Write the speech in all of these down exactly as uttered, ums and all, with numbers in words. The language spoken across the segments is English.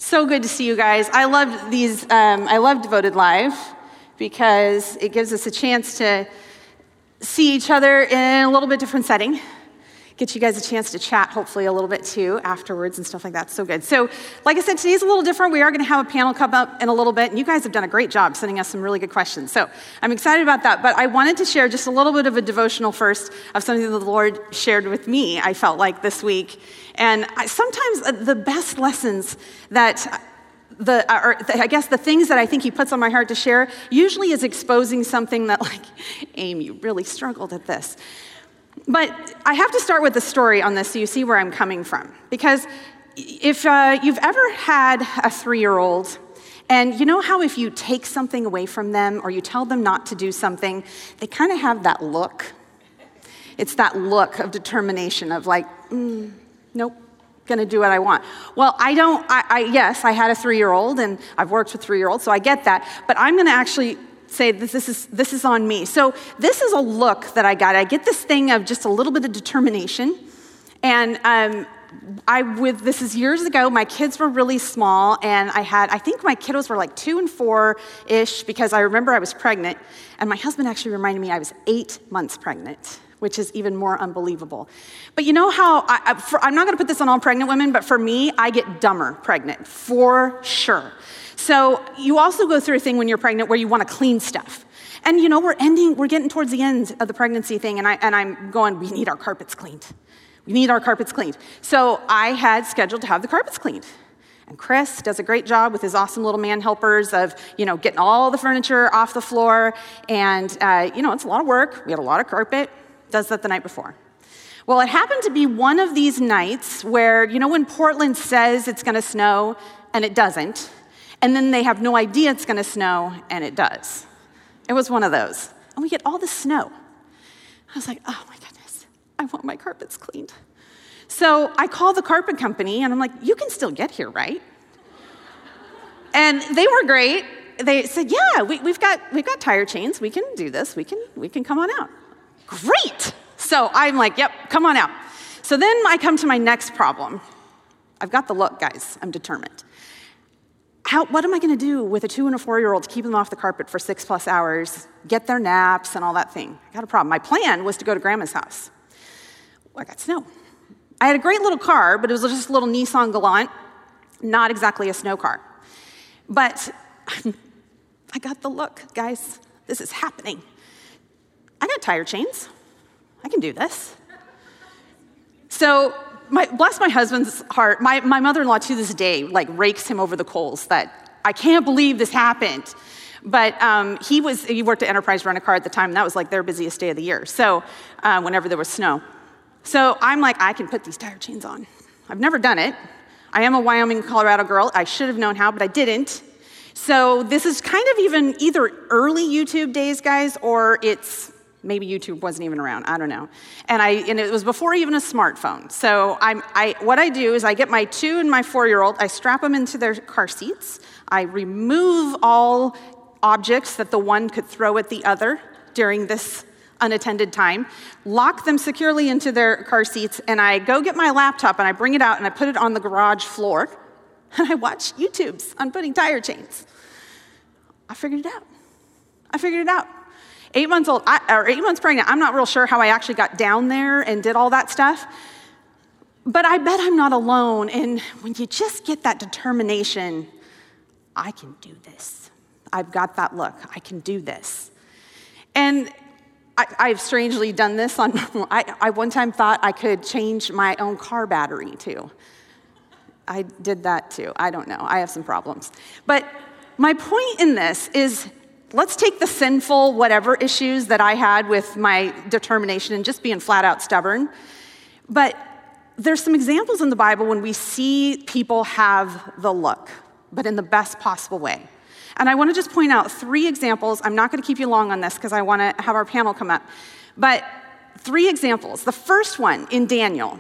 So good to see you guys. I love these, um, I love Devoted Live because it gives us a chance to see each other in a little bit different setting. Get you guys a chance to chat, hopefully, a little bit too afterwards and stuff like that. So good. So, like I said, today's a little different. We are going to have a panel come up in a little bit, and you guys have done a great job sending us some really good questions. So, I'm excited about that. But I wanted to share just a little bit of a devotional first of something that the Lord shared with me, I felt like, this week. And I, sometimes the best lessons that the, or I guess the things that I think he puts on my heart to share usually is exposing something that, like, Aim, you really struggled at this. But I have to start with the story on this so you see where I'm coming from. Because if uh, you've ever had a three-year-old, and you know how if you take something away from them or you tell them not to do something, they kind of have that look. It's that look of determination of like, mm, nope, gonna do what I want. Well, I don't, I, I yes, I had a three-year-old and I've worked with three-year-olds, so I get that, but I'm gonna actually say this, this is this is on me. So this is a look that I got. I get this thing of just a little bit of determination. And um, I with this is years ago, my kids were really small, and I had, I think my kiddos were like two and four-ish, because I remember I was pregnant, and my husband actually reminded me I was eight months pregnant, which is even more unbelievable. But you know how, I, I, for, I'm not gonna put this on all pregnant women, but for me, I get dumber pregnant, for sure. So you also go through a thing when you're pregnant where you want to clean stuff. And you know, we're ending, we're getting towards the end of the pregnancy thing, and, I, and I'm going, we need our carpets cleaned. We need our carpets cleaned. So I had scheduled to have the carpets cleaned. And Chris does a great job with his awesome little man helpers of, you know, getting all the furniture off the floor. And, uh, you know, it's a lot of work. We had a lot of carpet. Does that the night before. Well, it happened to be one of these nights where, you know, when Portland says it's going to snow and it doesn't, and then they have no idea it's gonna snow, and it does. It was one of those. And we get all the snow. I was like, oh my goodness, I want my carpets cleaned. So I call the carpet company, and I'm like, you can still get here, right? And they were great. They said, yeah, we, we've got we've got tire chains. We can do this. We can we can come on out. Great. So I'm like, yep, come on out. So then I come to my next problem. I've got the look, guys. I'm determined. How, what am I going to do with a two and a four-year-old to keep them off the carpet for six plus hours, get their naps and all that thing? I got a problem. My plan was to go to Grandma's house. Well, I got snow. I had a great little car, but it was just a little Nissan Galant, not exactly a snow car. But I got the look, guys. This is happening. I got tire chains. I can do this. So, My, bless my husband's heart, my, my mother-in-law to this day, like, rakes him over the coals that I can't believe this happened. But um, he was, he worked at Enterprise Rent-A-Car at the time, and that was like their busiest day of the year. So uh, whenever there was snow. So I'm like, I can put these tire chains on. I've never done it. I am a Wyoming, Colorado girl. I should have known how, but I didn't. So this is kind of even either early YouTube days, guys, or it's maybe YouTube wasn't even around. I don't know. And I and it was before even a smartphone. So I'm I what I do is I get my two and my four-year-old, I strap them into their car seats. I remove all objects that the one could throw at the other during this unattended time, lock them securely into their car seats, and I go get my laptop and I bring it out and I put it on the garage floor and I watch YouTubes on putting tire chains. I figured it out. I figured it out. Eight months old, I, or eight months pregnant, I'm not real sure how I actually got down there and did all that stuff. But I bet I'm not alone. And when you just get that determination, I can do this. I've got that look. I can do this. And I, I've strangely done this on, I, I one time thought I could change my own car battery too. I did that too. I don't know. I have some problems. But my point in this is, let's take the sinful whatever issues that I had with my determination and just being flat out stubborn. But there's some examples in the Bible when we see people have the look, but in the best possible way. And I want to just point out three examples. I'm not going to keep you long on this because I want to have our panel come up. But three examples. The first one in Daniel.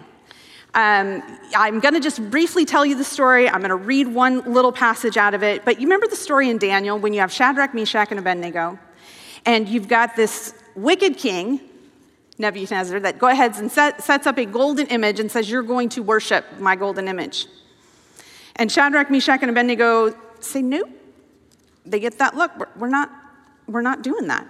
Um, I'm going to just briefly tell you the story. I'm going to read one little passage out of it. But you remember the story in Daniel when you have Shadrach, Meshach, and Abednego, and you've got this wicked king, Nebuchadnezzar, that go ahead and set, sets up a golden image and says, you're going to worship my golden image. And Shadrach, Meshach, and Abednego say, nope. They get that look. We're, we're not, we're not doing that.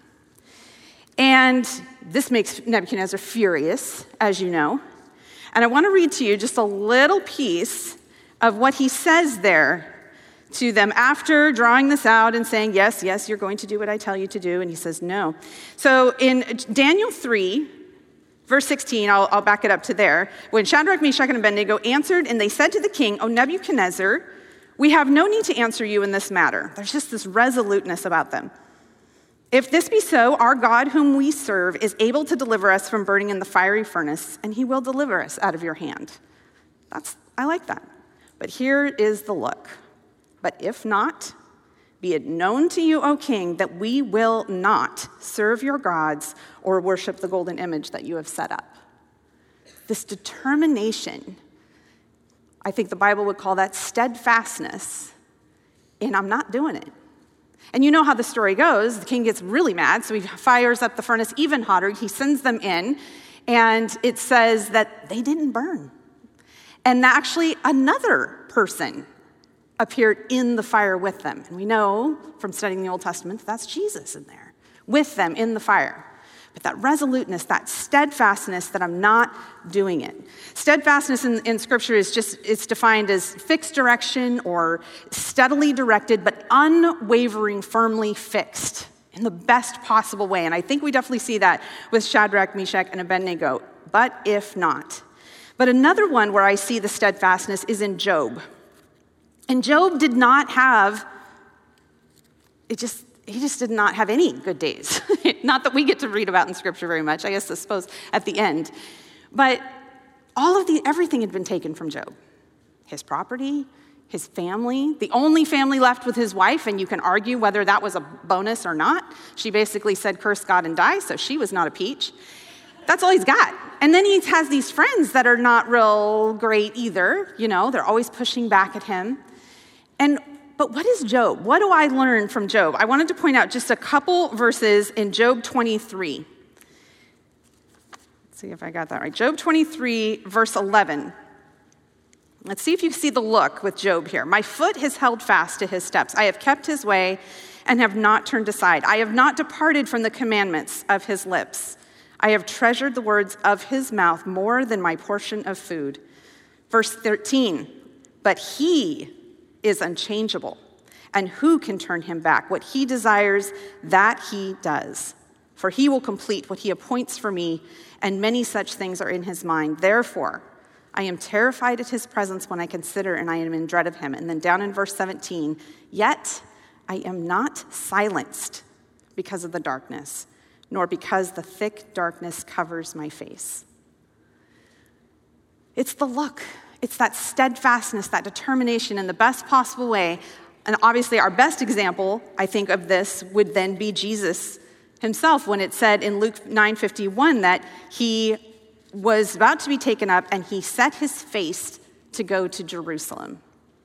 And this makes Nebuchadnezzar furious, as you know. And I want to read to you just a little piece of what he says there to them after drawing this out and saying, yes, yes, you're going to do what I tell you to do. And he says, no. So in Daniel three, verse sixteen, I'll, I'll back it up to there. When Shadrach, Meshach, and Abednego answered, and they said to the king, O Nebuchadnezzar, we have no need to answer you in this matter. There's just this resoluteness about them. If this be so, our God whom we serve is able to deliver us from burning in the fiery furnace, and he will deliver us out of your hand. That's, I like that. But here is the look. But if not, be it known to you, O king, that we will not serve your gods or worship the golden image that you have set up. This determination, I think the Bible would call that steadfastness, and I'm not doing it. And you know how the story goes. The king gets really mad, so he fires up the furnace even hotter. He sends them in, and it says that they didn't burn. And actually, another person appeared in the fire with them. And we know from studying the Old Testament that that's Jesus in there, with them in the fire. But that resoluteness, that steadfastness that I'm not doing it. Steadfastness in, in Scripture is just, it's defined as fixed direction or steadily directed, but unwavering, firmly fixed in the best possible way. And I think we definitely see that with Shadrach, Meshach, and Abednego. But if not. But another one where I see the steadfastness is in Job. And Job did not have, it just, he just did not have any good days. Not that we get to read about in Scripture very much, I guess I suppose at the end. But all of the, everything had been taken from Job. His property, his family, the only family left with his wife, and you can argue whether that was a bonus or not. She basically said, curse God and die, so she was not a peach. That's all he's got. And then he has these friends that are not real great either. You know, they're always pushing back at him. And but what is Job? What do I learn from Job? I wanted to point out just a couple verses in Job twenty-three. Let's see if I got that right. Job twenty-three, verse eleven. Let's see if you see the look with Job here. My foot has held fast to his steps. I have kept his way and have not turned aside. I have not departed from the commandments of his lips. I have treasured the words of his mouth more than my portion of food. Verse thirteen, but he is unchangeable, and who can turn him back? What he desires, that he does. For he will complete what he appoints for me, and many such things are in his mind. Therefore, I am terrified at his presence when I consider, and I am in dread of him. And then down in verse seventeen, yet I am not silenced because of the darkness, nor because the thick darkness covers my face. It's the look. It's that steadfastness, that determination in the best possible way. And obviously our best example, I think, of this would then be Jesus himself when it said in Luke nine fifty-one that he was about to be taken up and he set his face to go to Jerusalem.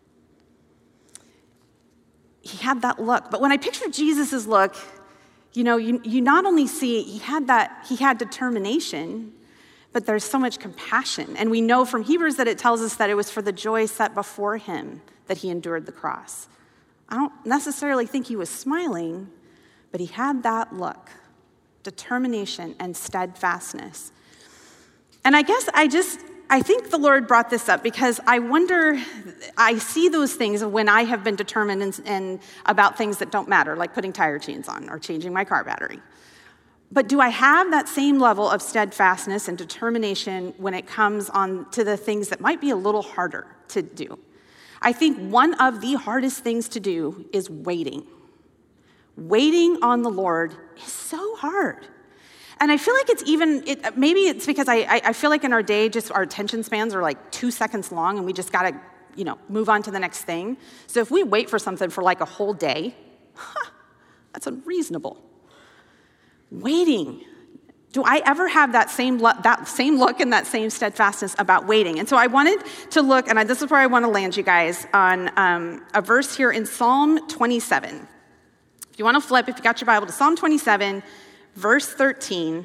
He had that look. But when I picture Jesus' look, you know, you, you not only see he had that, he had determination, but there's so much compassion. And we know from Hebrews that it tells us that it was for the joy set before him that he endured the cross. I don't necessarily think he was smiling, but he had that look, determination and steadfastness. And I guess I just, I think the Lord brought this up because I wonder, I see those things when I have been determined and, and about things that don't matter, like putting tire chains on or changing my car battery. But do I have that same level of steadfastness and determination when it comes on to the things that might be a little harder to do? I think one of the hardest things to do is waiting. Waiting on the Lord is so hard. And I feel like it's even, it, maybe it's because I, I, I feel like in our day, just our attention spans are like two seconds long and we just gotta, you know, move on to the next thing. So if we wait for something for like a whole day, huh, that's unreasonable. Waiting. Do I ever have that same lo- that same look and that same steadfastness about waiting? And so I wanted to look, and I, this is where I want to land you guys, on um, a verse here in Psalm twenty-seven. If you want to flip, if you got your Bible, to Psalm twenty-seven, verse thirteen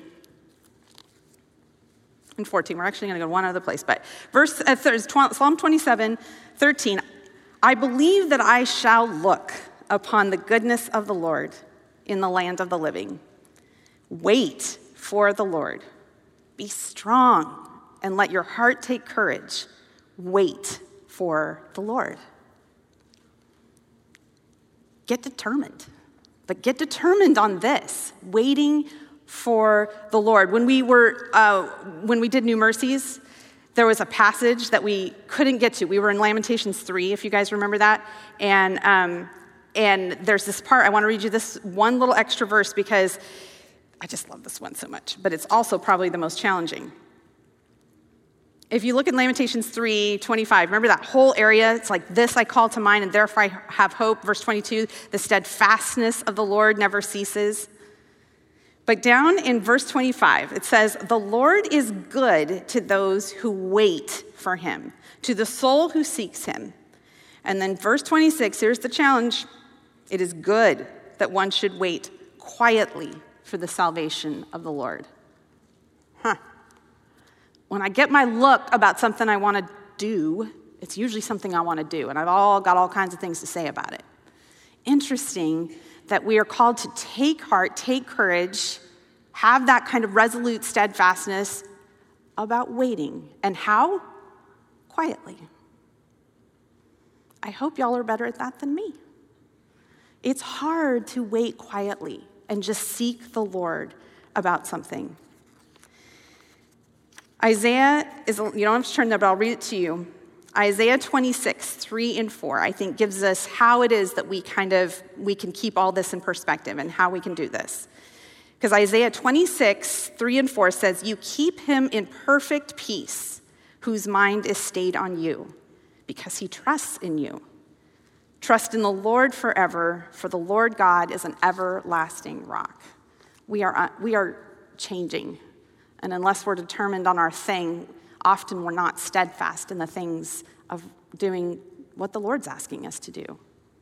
and fourteen. We're actually going to go one other place, but verse uh, Psalm twenty-seven, thirteen. I believe that I shall look upon the goodness of the Lord in the land of the living. Wait for the Lord. Be strong and let your heart take courage. Wait for the Lord. Get determined, but get determined on this, waiting for the Lord. When we were, uh, when we did New Mercies, there was a passage that we couldn't get to. We were in Lamentations three, if you guys remember that, and um, and there's this part. I want to read you this one little extra verse because I just love this one so much, but it's also probably the most challenging. If you look at Lamentations three twenty-five, remember that whole area? It's like, this I call to mind, and therefore I have hope. Verse twenty-two, the steadfastness of the Lord never ceases. But down in verse twenty-five, it says, the Lord is good to those who wait for him, to the soul who seeks him. And then verse twenty-six, here's the challenge. It is good that one should wait quietly for the salvation of the Lord. Huh. When I get my look about something I want to do, it's usually something I want to do, and I've all got all kinds of things to say about it. Interesting that we are called to take heart, take courage, have that kind of resolute steadfastness about waiting. And how? Quietly. I hope y'all are better at that than me. It's hard to wait quietly and just seek the Lord about something. Isaiah is, you don't have to turn there, but I'll read it to you. Isaiah twenty-six, three and four, I think gives us how it is that we kind of, we can keep all this in perspective and how we can do this. Because Isaiah twenty-six, three and four says, you keep him in perfect peace, whose mind is stayed on you, because he trusts in you. Trust in the Lord forever, for the Lord God is an everlasting rock. We are, we are changing. And unless we're determined on our thing, often we're not steadfast in the things of doing what the Lord's asking us to do.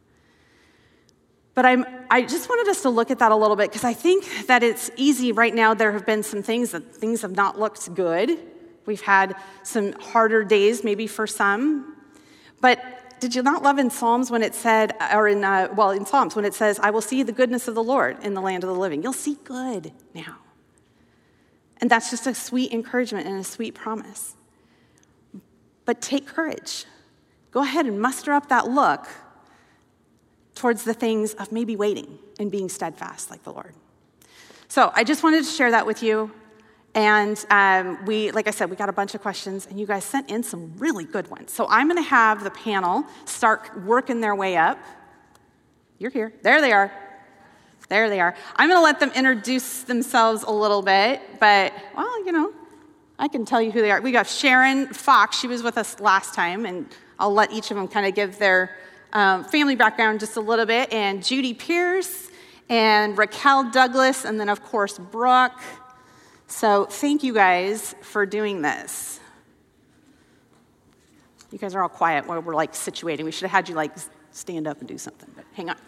But I'm, I just wanted us to look at that a little bit because I think that it's easy right now. There have been some things that things have not looked good. We've had some harder days maybe for some. But did you not love in Psalms when it said, or in, uh, well, in Psalms when it says, I will see the goodness of the Lord in the land of the living. You'll see good now. And that's just a sweet encouragement and a sweet promise. But take courage. Go ahead and muster up that look towards the things of maybe waiting and being steadfast like the Lord. So I just wanted to share that with you. And um, we, like I said, we got a bunch of questions, and you guys sent in some really good ones. So I'm going to have the panel start working their way up. You're here. There they are. There they are. I'm going to let them introduce themselves a little bit, but, well, you know, I can tell you who they are. We got Sharon Fox. She was with us last time, and I'll let each of them kind of give their um, family background just a little bit. And Judy Pierce, and Raquel Douglas, and then, of course, Brooke. So thank you guys for doing this. You guys are all quiet while we're, like, situating. We should have had you, like, stand up and do something, but hang on.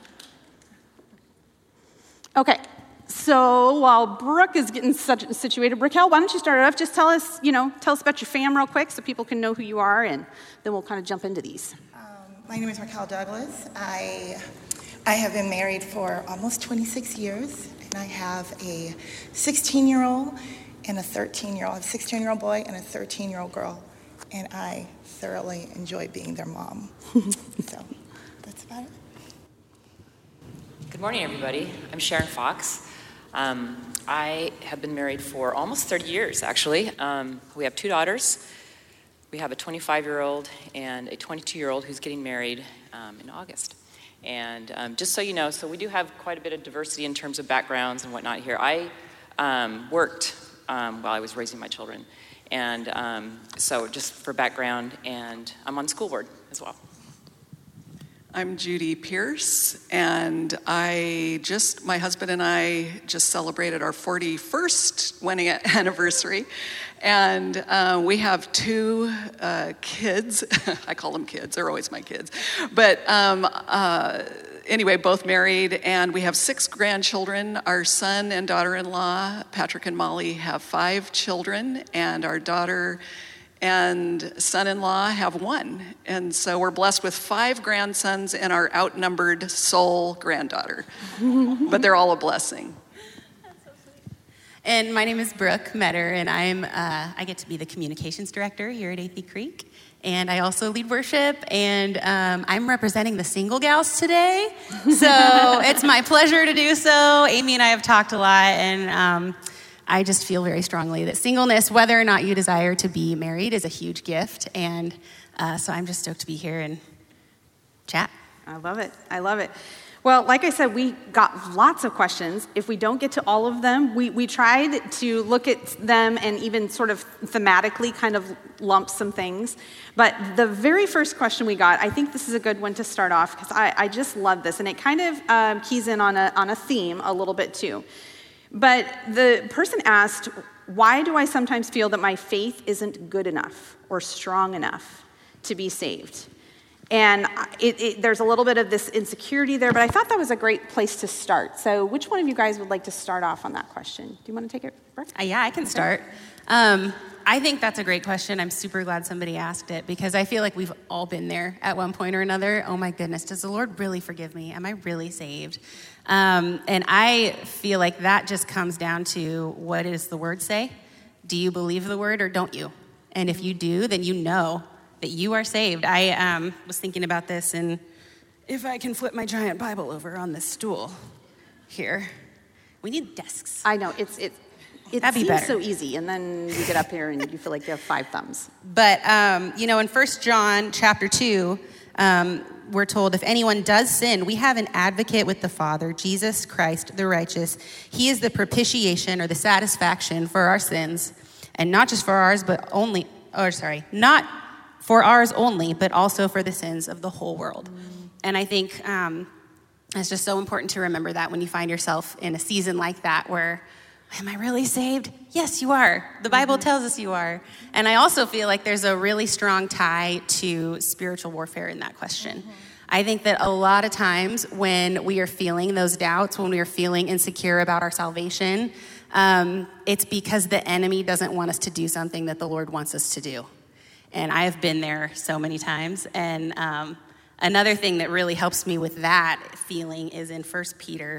Okay, so while Brooke is getting such, situated, Raquel, why don't you start it off? Just tell us, you know, tell us about your fam real quick so people can know who you are, and then we'll kind of jump into these. Um, my name is Raquel Douglas. I, I have been married for almost twenty-six years, and I have a sixteen-year-old and a thirteen-year-old. I have a sixteen-year-old boy and a thirteen-year-old girl, and I thoroughly enjoy being their mom. So that's about it. Good morning, everybody. I'm Sharon Fox. Um, I have been married for almost thirty years, actually. Um, we have two daughters. We have a twenty-five-year-old and a twenty-two-year-old who's getting married um, in August. And um, just so you know, so we do have quite a bit of diversity in terms of backgrounds and whatnot here. I um, worked um, while I was raising my children. And um, so just for background, and I'm on school board as well. I'm Judy Pierce, and I just, my husband and I just celebrated our forty-first wedding anniversary, and uh, we have two uh, kids. I call them kids, they're always my kids. But um, uh, anyway, both married, and we have six grandchildren. Our son and daughter-in-law, Patrick and Molly, have five children, and our daughter and son-in-law have one. And so we're blessed with five grandsons and our outnumbered sole granddaughter. But they're all a blessing. And my name is Brooke Metter, and I'm uh, I get to be the communications director here at Athey Creek. And I also lead worship, and um, I'm representing the single gals today. So it's my pleasure to do so. Amy and I have talked a lot, and um, I just feel very strongly that singleness, whether or not you desire to be married, is a huge gift. And uh, so I'm just stoked to be here and chat. I love it. I love it. Well, like I said, we got lots of questions. If we don't get to all of them, we, we tried to look at them and even sort of thematically kind of lump some things. But the very first question we got, I think this is a good one to start off because I, I just love this. And it kind of um, keys in on a, on a theme a little bit too. But the person asked, why do I sometimes feel that my faith isn't good enough or strong enough to be saved? And it, it, there's a little bit of this insecurity there, but I thought that was a great place to start. So which one of you guys would like to start off on that question? Do you want to take it, Brooke? Uh, yeah, I can start. Um, I think that's a great question. I'm super glad somebody asked it because I feel like we've all been there at one point or another. Oh my goodness, does the Lord really forgive me? Am I really saved? Um, and I feel like that just comes down to what does the word say? Do you believe the word or don't you? And if you do, then you know that you are saved. I um, was thinking about this, and if I can flip my giant Bible over on this stool here, we need desks. I know, it's it, it That'd be seems better. so easy, and then you get up here and you feel like you have five thumbs. But, um, you know, in First John chapter two, um, we're told if anyone does sin, we have an advocate with the Father, Jesus Christ, the righteous. He is the propitiation or the satisfaction for our sins, and not just for ours, but only, or sorry, not for ours only, but also for the sins of the whole world. Mm. And I think um, it's just so important to remember that when you find yourself in a season like that where, am I really saved? Yes, you are. The Bible mm-hmm. tells us you are. And I also feel like there's a really strong tie to spiritual warfare in that question. Mm-hmm. I think that a lot of times when we are feeling those doubts, when we are feeling insecure about our salvation, um, it's because the enemy doesn't want us to do something that the Lord wants us to do. And I have been there so many times. And um, another thing that really helps me with that feeling is in First Peter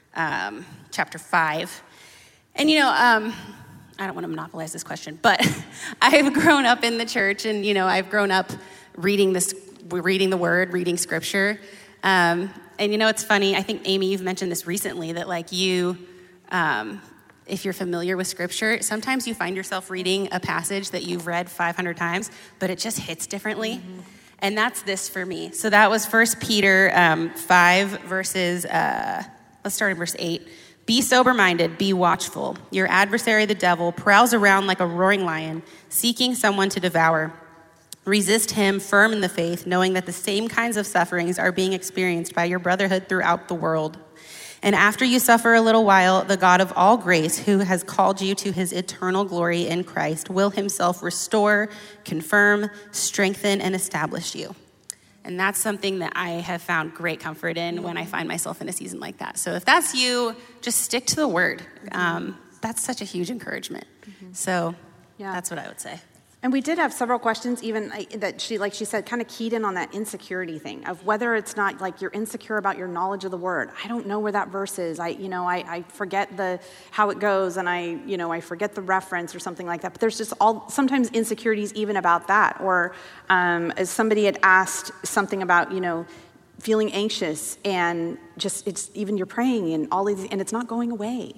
um, chapter five. And, you know, um, I don't want to monopolize this question, but I've grown up in the church, and, you know, I've grown up reading this, reading the word, reading scripture. Um, and, you know, it's funny. I think, Amy, you've mentioned this recently, that, like, you... Um, if you're familiar with scripture, sometimes you find yourself reading a passage that you've read five hundred times, but it just hits differently. Mm-hmm. And that's this for me. So that was First Peter um, five, verses, uh, let's start in verse eight. Be sober-minded, be watchful. Your adversary, the devil, prowls around like a roaring lion, seeking someone to devour. Resist him firm in the faith, knowing that the same kinds of sufferings are being experienced by your brotherhood throughout the world. And after you suffer a little while, the God of all grace, who has called you to his eternal glory in Christ, will himself restore, confirm, strengthen, and establish you. And that's something that I have found great comfort in when I find myself in a season like that. So if that's you, just stick to the word. Um, that's such a huge encouragement. Mm-hmm. So yeah. That's what I would say. And we did have several questions, even that she, like she said, kind of keyed in on that insecurity thing of whether it's not like you're insecure about your knowledge of the word. I don't know where that verse is. I, you know, I, I forget the how it goes, and I, you know, I forget the reference or something like that. But there's just all sometimes insecurities even about that. Or um, as somebody had asked something about, you know, feeling anxious and just it's even you're praying and all these, and it's not going away.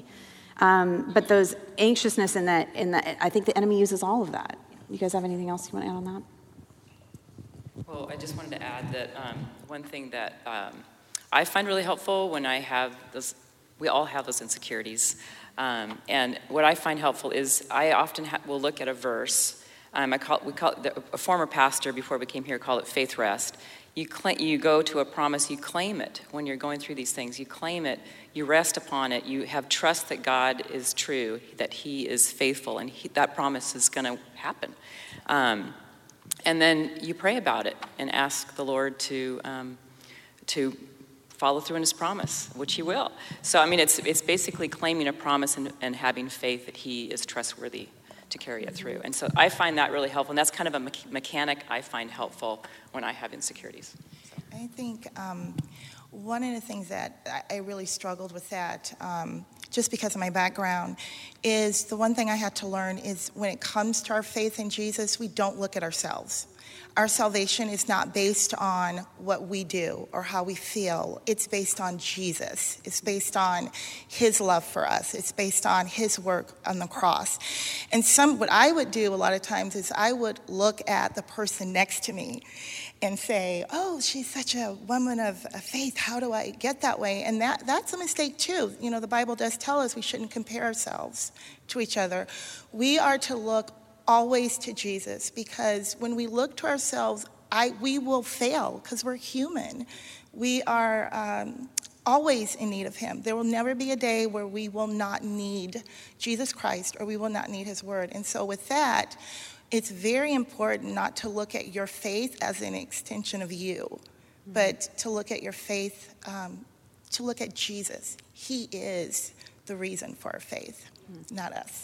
Um, but those anxiousness in that, in that, I think the enemy uses all of that. You guys have anything else you want to add on that? Well, I just wanted to add that um, one thing that um, I find really helpful when I have those, we all have those insecurities. Um, and what I find helpful is I often ha- will look at a verse. Um, I call, we call it, the, a former pastor before we came here called it faith rest. You, cl- you go to a promise, you claim it when you're going through these things. You claim it, you rest upon it, you have trust that God is true, that he is faithful, and he, that promise is going to happen. Um, and then you pray about it and ask the Lord to um, to follow through in his promise, which he will. So, I mean, it's it's basically claiming a promise and, and having faith that he is trustworthy to carry it through. And so I find that really helpful, and that's kind of a me- mechanic I find helpful when I have insecurities. So. I think um, one of the things that I really struggled with that, um, just because of my background, is the one thing I had to learn is when it comes to our faith in Jesus, we don't look at ourselves. Our salvation is not based on what we do or how we feel. It's based on Jesus. It's based on his love for us. It's based on his work on the cross. And some, what I would do a lot of times is I would look at the person next to me and say, oh, she's such a woman of faith. How do I get that way? And that that's a mistake too. You know, the Bible does tell us we shouldn't compare ourselves to each other. We are to look always to Jesus, because when we look to ourselves, I we will fail because we're human. We are um, always in need of him. There will never be a day where we will not need Jesus Christ or we will not need his word. And so with that, it's very important not to look at your faith as an extension of you, but to look at your faith, um, to look at Jesus. He is the reason for our faith, not us.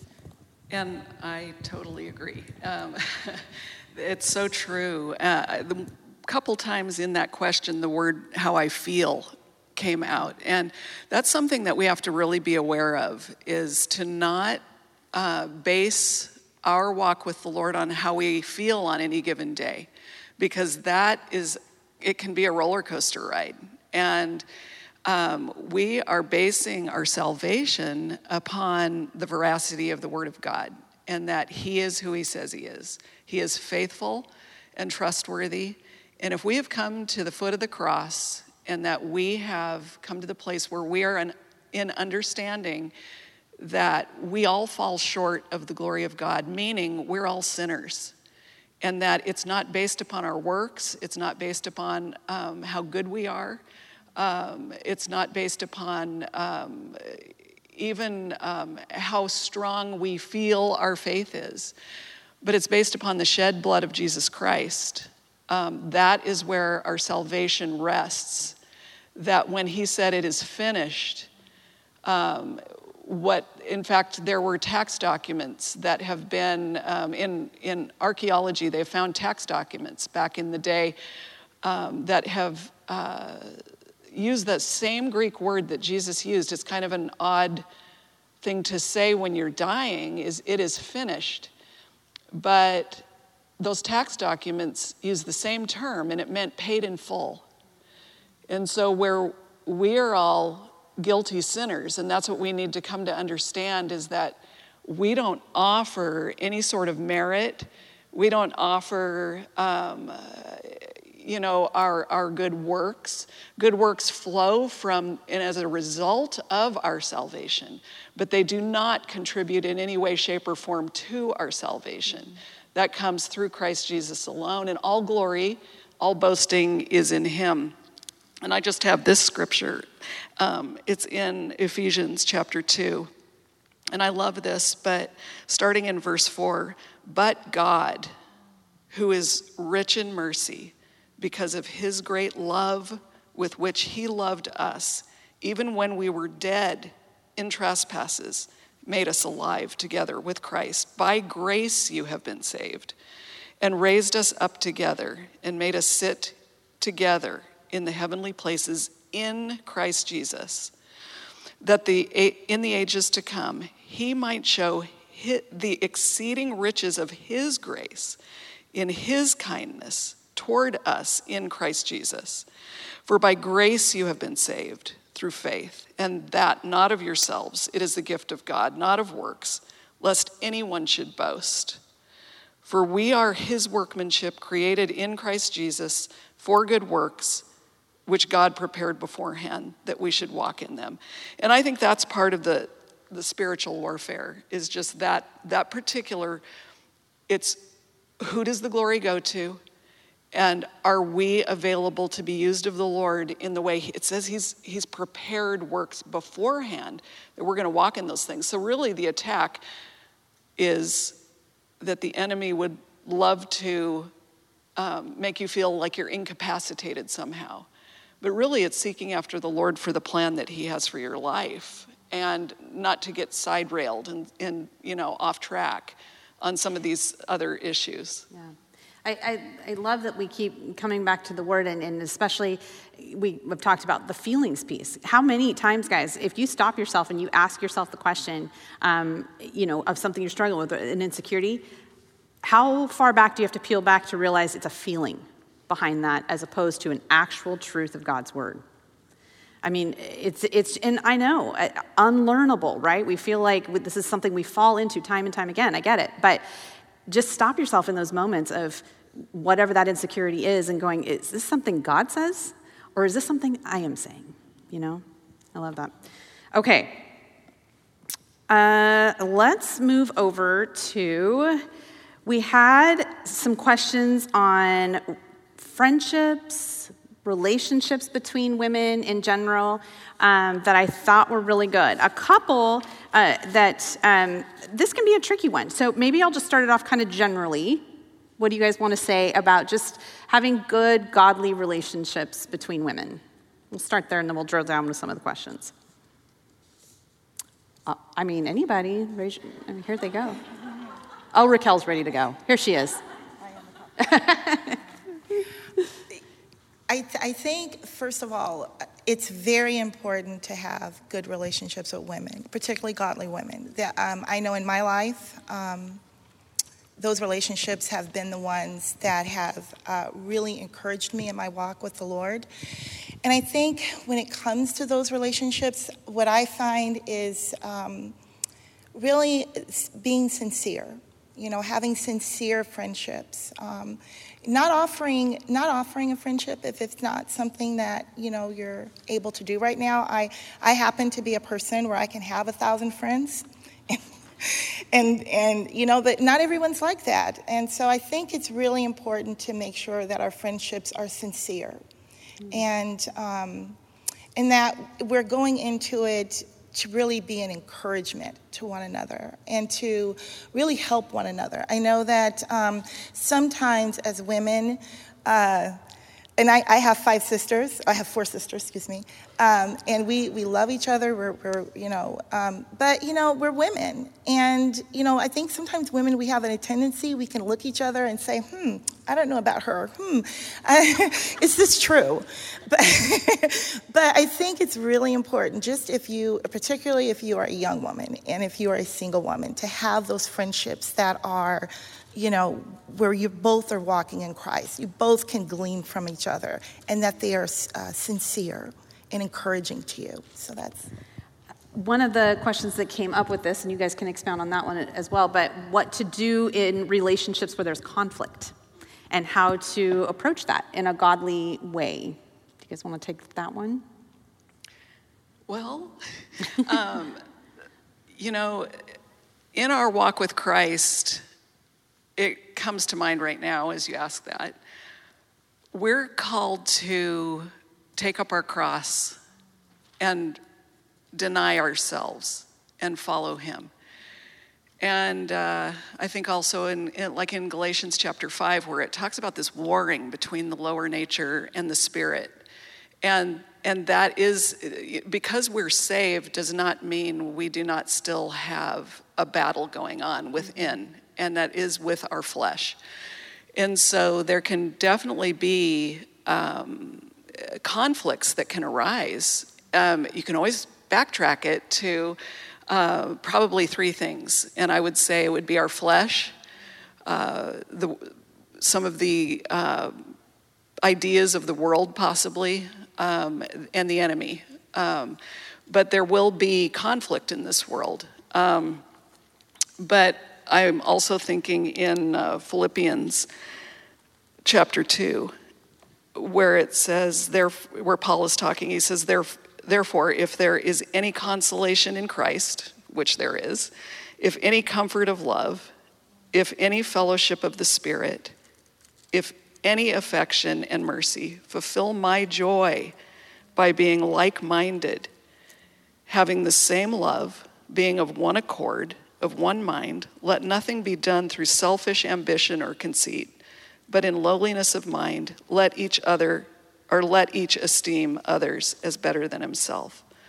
And I totally agree. Um, it's so true. Uh, the couple times in that question, the word how I feel came out. And that's something that we have to really be aware of, is to not uh, base our walk with the Lord on how we feel on any given day, because that is, it can be a roller coaster ride. And Um, we are basing our salvation upon the veracity of the Word of God, and that he is who he says he is. He is faithful and trustworthy. And if we have come to the foot of the cross, and that we have come to the place where we are in, in understanding that we all fall short of the glory of God, meaning we're all sinners, and that it's not based upon our works, it's not based upon um, how good we are, Um, it's not based upon um, even um, how strong we feel our faith is, but it's based upon the shed blood of Jesus Christ. Um, that is where our salvation rests. That when he said it is finished, um, what, in fact, there were tax documents that have been, um, in, in archaeology, they found tax documents back in the day um, that have uh, use that same Greek word that Jesus used. It's kind of an odd thing to say when you're dying, is it is finished. But those tax documents use the same term, and it meant paid in full. And so where we are all guilty sinners, and that's what we need to come to understand, is that we don't offer any sort of merit. We don't offer um, you know, our, our good works. Good works flow from and as a result of our salvation, but they do not contribute in any way, shape, or form to our salvation. Mm-hmm. That comes through Christ Jesus alone, and all glory, all boasting is in him. And I just have this scripture. Um, it's in Ephesians chapter two. And I love this, but starting in verse four, but God, who is rich in mercy, because of his great love with which he loved us, even when we were dead in trespasses, made us alive together with Christ. By grace you have been saved, and raised us up together, and made us sit together in the heavenly places in Christ Jesus, that the in the ages to come he might show the exceeding riches of his grace in his kindness toward us in Christ Jesus. For by grace you have been saved through faith, and that not of yourselves. It is the gift of God, not of works, lest anyone should boast. For we are his workmanship, created in Christ Jesus for good works, which God prepared beforehand that we should walk in them. And I think that's part of the, the spiritual warfare, is just that, that particular, it's who does the glory go to? And are we available to be used of the Lord in the way it says he's he's prepared works beforehand, that we're going to walk in those things. So really the attack is that the enemy would love to um, make you feel like you're incapacitated somehow. But really it's seeking after the Lord for the plan that he has for your life. and not to get side railed and, and you know, off track on some of these other issues. Yeah. I, I, I love that we keep coming back to the word, and, and especially we have talked about the feelings piece. How many times, guys, if you stop yourself and you ask yourself the question, um, you know, of something you're struggling with, an insecurity, how far back do you have to peel back to realize it's a feeling behind that as opposed to an actual truth of God's word? I mean, it's, it's, and I know, unlearnable, right? We feel like this is something we fall into time and time again. I get it. But just stop yourself in those moments of whatever that insecurity is and going, is this something God says? Or is this something I am saying? You know? I love that. Okay. Uh, let's move over to, we had some questions on friendships, relationships between women in general um, that I thought were really good. A couple uh, that, um, this can be a tricky one. So maybe I'll just start it off kind of generally. What do you guys want to say about just having good, godly relationships between women? We'll start there and then we'll drill down with some of the questions. Uh, I mean, anybody, raise, I mean, here they go. Oh, Raquel's ready to go. Here she is. I, th- I think, first of all, it's very important to have good relationships with women, particularly godly women. That, um, I know in my life, um, those relationships have been the ones that have uh, really encouraged me in my walk with the Lord. And I think when it comes to those relationships, what I find is um, really being sincere, you know, having sincere friendships. Um, Not offering, not offering a friendship if it's not something that, you know, you're able to do right now. I, I happen to be a person where I can have a thousand friends, and, and, and you know, but not everyone's like that. And so I think it's really important to make sure that our friendships are sincere, mm-hmm. and um, and that we're going into it to really be an encouragement to one another and to really help one another. I know that um, sometimes as women, uh, and I, I have five sisters, I have four sisters, excuse me, um, and we, we love each other, we're, we're you know, um, but, you know, we're women. And, you know, I think sometimes women, we have a tendency, we can look each other and say, hmm, I don't know about her, hmm, I, is this true? But, but I think it's really important, just if you, particularly if you are a young woman and if you are a single woman, to have those friendships that are, you know, where you both are walking in Christ. You both can glean from each other, and that they are uh, sincere and encouraging to you. So that's... One of the questions that came up with this, and you guys can expound on that one as well, but what to do in relationships where there's conflict and how to approach that in a godly way. Do you guys want to take that one? Well, um, you know, in our walk with Christ, it comes to mind right now as you ask that, we're called to take up our cross and deny ourselves and follow him. And uh, I think also in, in like in Galatians chapter five, where it talks about this warring between the lower nature and the spirit. And and that is, because we're saved does not mean we do not still have a battle going on within, and that is with our flesh. And so there can definitely be um, conflicts that can arise. Um, you can always backtrack it to uh, probably three things. And I would say it would be our flesh, uh, the, some of the uh, ideas of the world possibly, um, and the enemy. Um, but there will be conflict in this world. Um, but I'm also thinking in uh, Philippians chapter two, where it says, there, where Paul is talking, he says, there, therefore, if there is any consolation in Christ, which there is, if any comfort of love, if any fellowship of the Spirit, if any affection and mercy, fulfill my joy by being like-minded, having the same love, being of one accord, of one mind. Let nothing be done through selfish ambition or conceit, but in lowliness of mind, let each other, or let each esteem others as better than himself.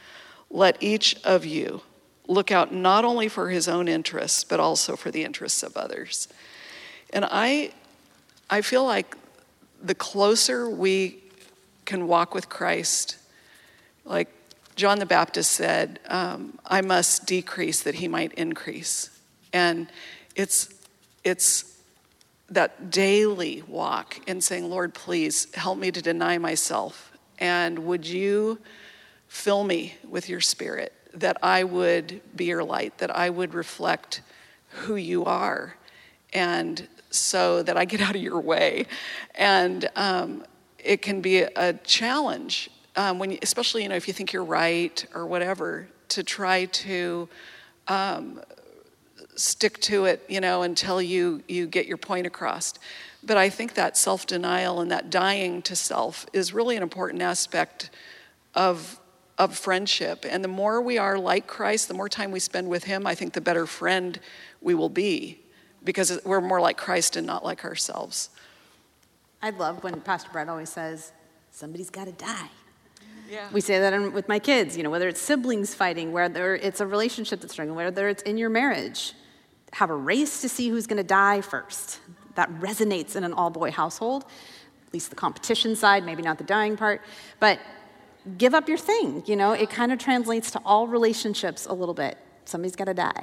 let each of you look out not only for his own interests, but also for the interests of others. And I, I feel like the closer we can walk with Christ, like John the Baptist said, um, I must decrease that he might increase. And it's it's that daily walk in saying, Lord, please help me to deny myself. And would you fill me with your spirit, that I would be your light, that I would reflect who you are, and so that I get out of your way. And um, it can be a, a challenge, um, when you, especially, you know, if you think you're right or whatever, to try to um, stick to it, you know, until you, you get your point across. But I think that self-denial and that dying to self is really an important aspect of of friendship. And the more we are like Christ, the more time we spend with him, I think the better friend we will be, because we're more like Christ and not like ourselves. I love when Pastor Brett always says, somebody's got to die. Yeah. We say that in, with my kids, you know, whether it's siblings fighting, whether it's a relationship that's struggling, whether it's in your marriage, have a race to see who's going to die first. That resonates in an all-boy household, at least the competition side, maybe not the dying part, but give up your thing, you know, it kind of translates to all relationships a little bit. Somebody's got to die.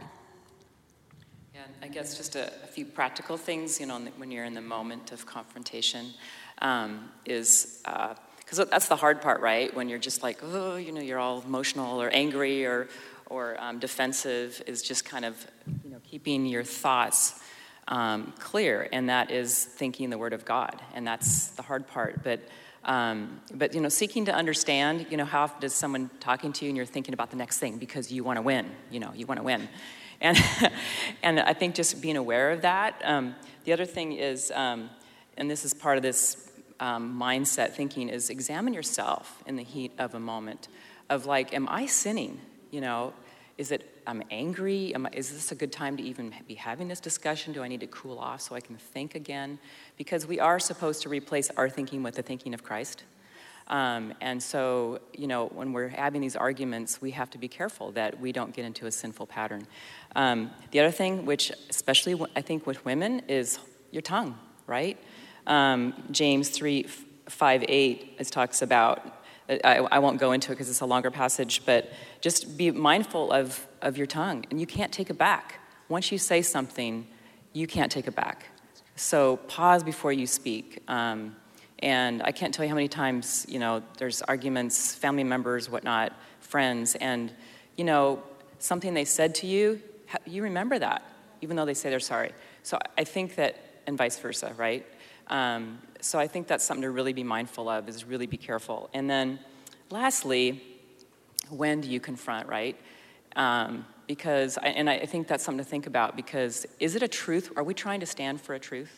Yeah, I guess just a, a few practical things, you know, when you're in the moment of confrontation, um, is, because uh, that's the hard part, right? When you're just like, oh, you know, you're all emotional or angry or, or um, defensive, is just kind of, you know, keeping your thoughts um, clear, and that is thinking the word of God, and that's the hard part. But Um, but, you know, seeking to understand, you know, how often does someone talking to you and you're thinking about the next thing because you want to win, you know, you want to win. And and I think just being aware of that. Um, the other thing is, um, and this is part of this um, mindset thinking, is examine yourself in the heat of a moment of like, am I sinning? You know, is it, I'm angry? Am I, is this a good time to even be having this discussion? Do I need to cool off so I can think again? Because we are supposed to replace our thinking with the thinking of Christ. Um, and so, you know, when we're having these arguments, we have to be careful that we don't get into a sinful pattern. Um, the other thing, which especially I think with women, is your tongue, right? Um, James three, five, eight, it talks about, I, I won't go into it because it's a longer passage, but just be mindful of, of your tongue. And you can't take it back. Once you say something, you can't take it back. So pause before you speak. Um, and I can't tell you how many times, you know, there's arguments, family members, whatnot, friends, and, you know, something they said to you, you remember that, even though they say they're sorry. So I think that, and vice versa, right? Um, so I think that's something to really be mindful of, is really be careful. And then lastly, when do you confront, right? Um, because, I, and I think that's something to think about, because is it a truth? Are we trying to stand for a truth?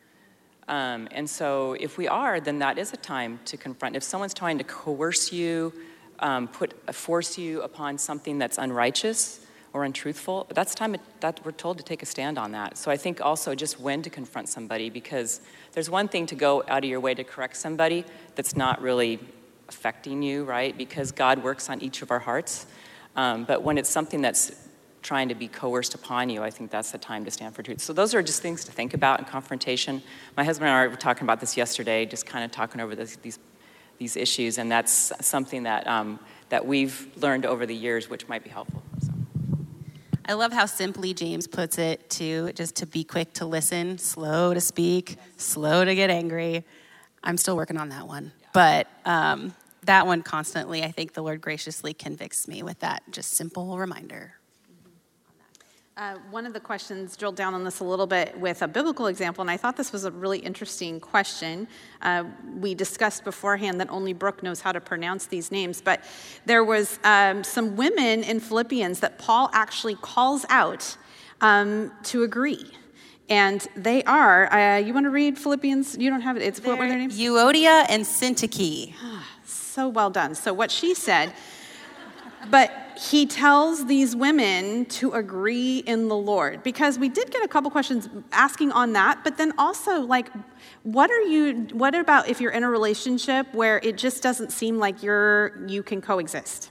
Um, and so if we are, then that is a time to confront. If someone's trying to coerce you, um, put force you upon something that's unrighteous or untruthful, that's time that we're told to take a stand on that. So I think also just when to confront somebody, because there's one thing to go out of your way to correct somebody that's not really affecting you, right? Because God works on each of our hearts. Um, but when it's something that's trying to be coerced upon you, I think that's the time to stand for truth. So those are just things to think about in confrontation. My husband and I were talking about this yesterday, just kind of talking over this, these these issues, and that's something that um, that we've learned over the years, which might be helpful. So. I love how simply James puts it, too, just to be quick to listen, slow to speak, slow to get angry. I'm still working on that one. Yeah. But um, that one constantly, I think the Lord graciously convicts me with that just simple reminder. Uh, one of the questions drilled down on this a little bit with a biblical example, and I thought this was a really interesting question. Uh, we discussed beforehand that only Brooke knows how to pronounce these names, but there was um, some women in Philippians that Paul actually calls out um, to agree. And they are, uh, you want to read Philippians? You don't have it. It's, what were their names? Euodia and Syntyche. So well done. So what she said, but he tells these women to agree in the Lord, because we did get a couple questions asking on that, but then also like, what are you, what about if you're in a relationship where it just doesn't seem like you're, you can coexist?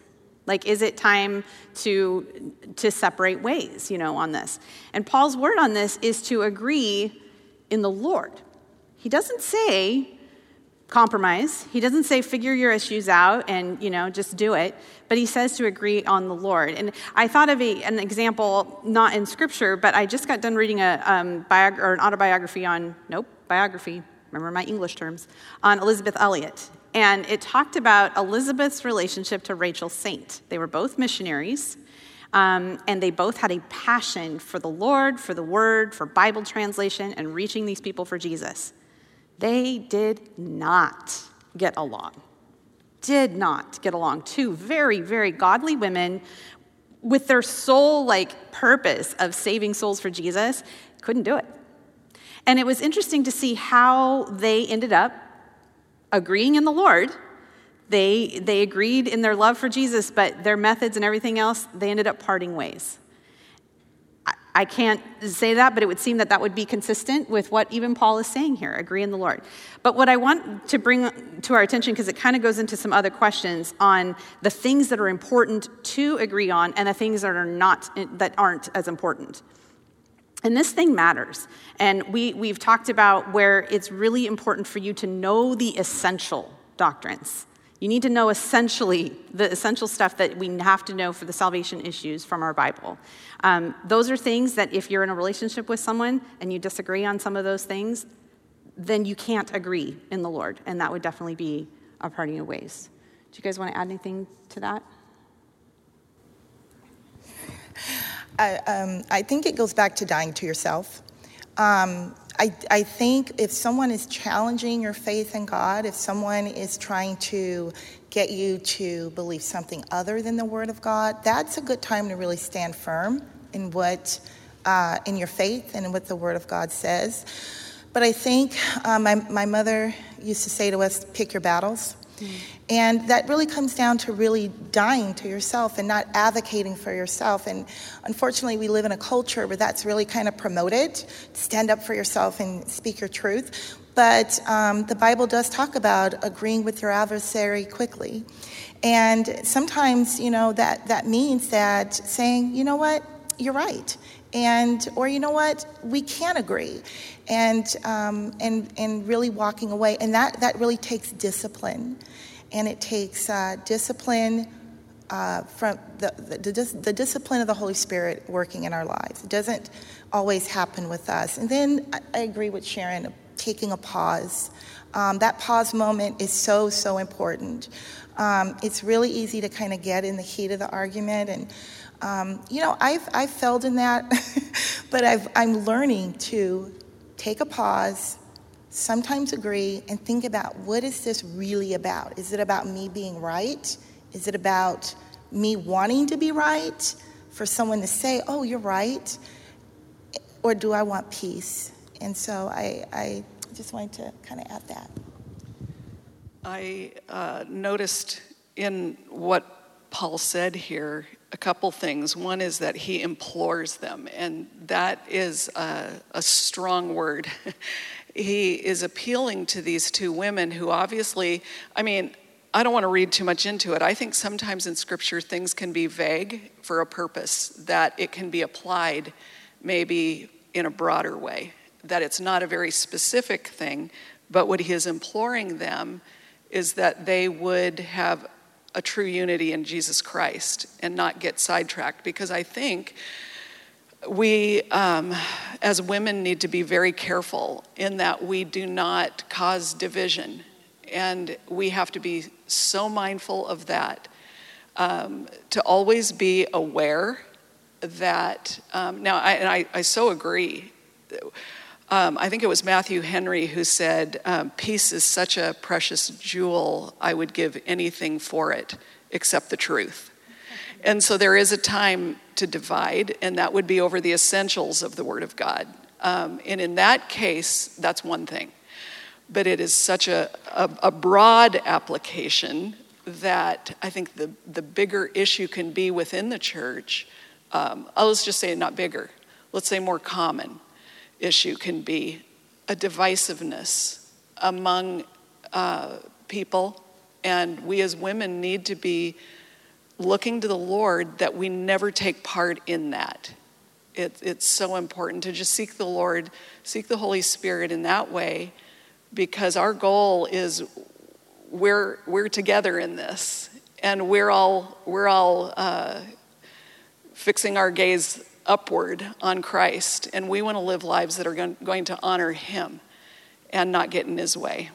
Like, is it time to, to separate ways, you know, on this? And Paul's word on this is to agree in the Lord. He doesn't say compromise. He doesn't say figure your issues out and, you know, just do it. But he says to agree on the Lord. And I thought of a, an example, not in Scripture, but I just got done reading a um, biog- or an autobiography on, nope, biography, remember my English terms, on Elizabeth Elliot. And it talked about Elizabeth's relationship to Rachel Saint. They were both missionaries, um, and they both had a passion for the Lord, for the Word, for Bible translation, and reaching these people for Jesus. They did not get along. Did not get along. Two very, very godly women with their sole like purpose of saving souls for Jesus couldn't do it. And it was interesting to see how they ended up agreeing in the Lord. They they agreed in their love for Jesus, but their methods and everything else, they ended up parting ways. I can't say that, but it would seem that that would be consistent with what even Paul is saying here, agree in the Lord. But what I want to bring to our attention, because it kind of goes into some other questions on the things that are important to agree on and the things that are not, that aren't as important. And this thing matters. And we, we've talked about where it's really important for you to know the essential doctrines. You need to know essentially the essential stuff that we have to know for the salvation issues from our Bible. Um, those are things that if you're in a relationship with someone and you disagree on some of those things, then you can't agree in the Lord. And that would definitely be a parting of ways. Do you guys want to add anything to that? I, um, I think it goes back to dying to yourself. Um, I, I think if someone is challenging your faith in God, if someone is trying to get you to believe something other than the Word of God, that's a good time to really stand firm in what, uh, in your faith and in what the Word of God says. But I think uh, my, my mother used to say to us, pick your battles. Mm. And that really comes down to really dying to yourself and not advocating for yourself. And unfortunately, we live in a culture where that's really kind of promoted. Stand up for yourself and speak your truth. But um, the Bible does talk about agreeing with your adversary quickly. And sometimes, you know, that, that means that saying, you know what, you're right. And, or you know what, we can agree. And, um, and, and really walking away. And that, that really takes discipline. And it takes uh, discipline uh, from the, the, the, the discipline of the Holy Spirit working in our lives. It doesn't always happen with us. And then I, I agree with Sharon, taking a pause. Um, that pause moment is so, so important. Um, it's really easy to kind of get in the heat of the argument. And, um, you know, I've, I've failed in that, but I've, I'm learning to take a pause, sometimes agree, and think about, what is this really about? Is it about me being right? Is it about me wanting to be right? For someone to say, oh, you're right? Or do I want peace? And so I, I just wanted to kind of add that. I uh, noticed in what Paul said here a couple things. One is that he implores them, and that is a, a strong word. He is appealing to these two women who obviously, I mean, I don't want to read too much into it. I think sometimes in Scripture things can be vague for a purpose, that it can be applied maybe in a broader way, that it's not a very specific thing, but what he is imploring them is that they would have a true unity in Jesus Christ and not get sidetracked. Because I think we, um, as women, need to be very careful in that we do not cause division. And we have to be so mindful of that, um, to always be aware that, um, now, I, and I, I so agree. Um, I think it was Matthew Henry who said, um, peace is such a precious jewel, I would give anything for it except the truth. And so there is a time to divide, and that would be over the essentials of the Word of God. Um, and in that case, that's one thing. But it is such a, a, a broad application that I think the, the bigger issue can be within the church. Um, let's just say not bigger. Let's say more common issue can be a divisiveness among uh, people. And we as women need to be looking to the Lord that we never take part in that. It, it's so important to just seek the Lord, seek the Holy Spirit in that way, because our goal is we're we're together in this, and we're all we're all uh, fixing our gaze upward on Christ, and we want to live lives that are going, going to honor Him and not get in His way.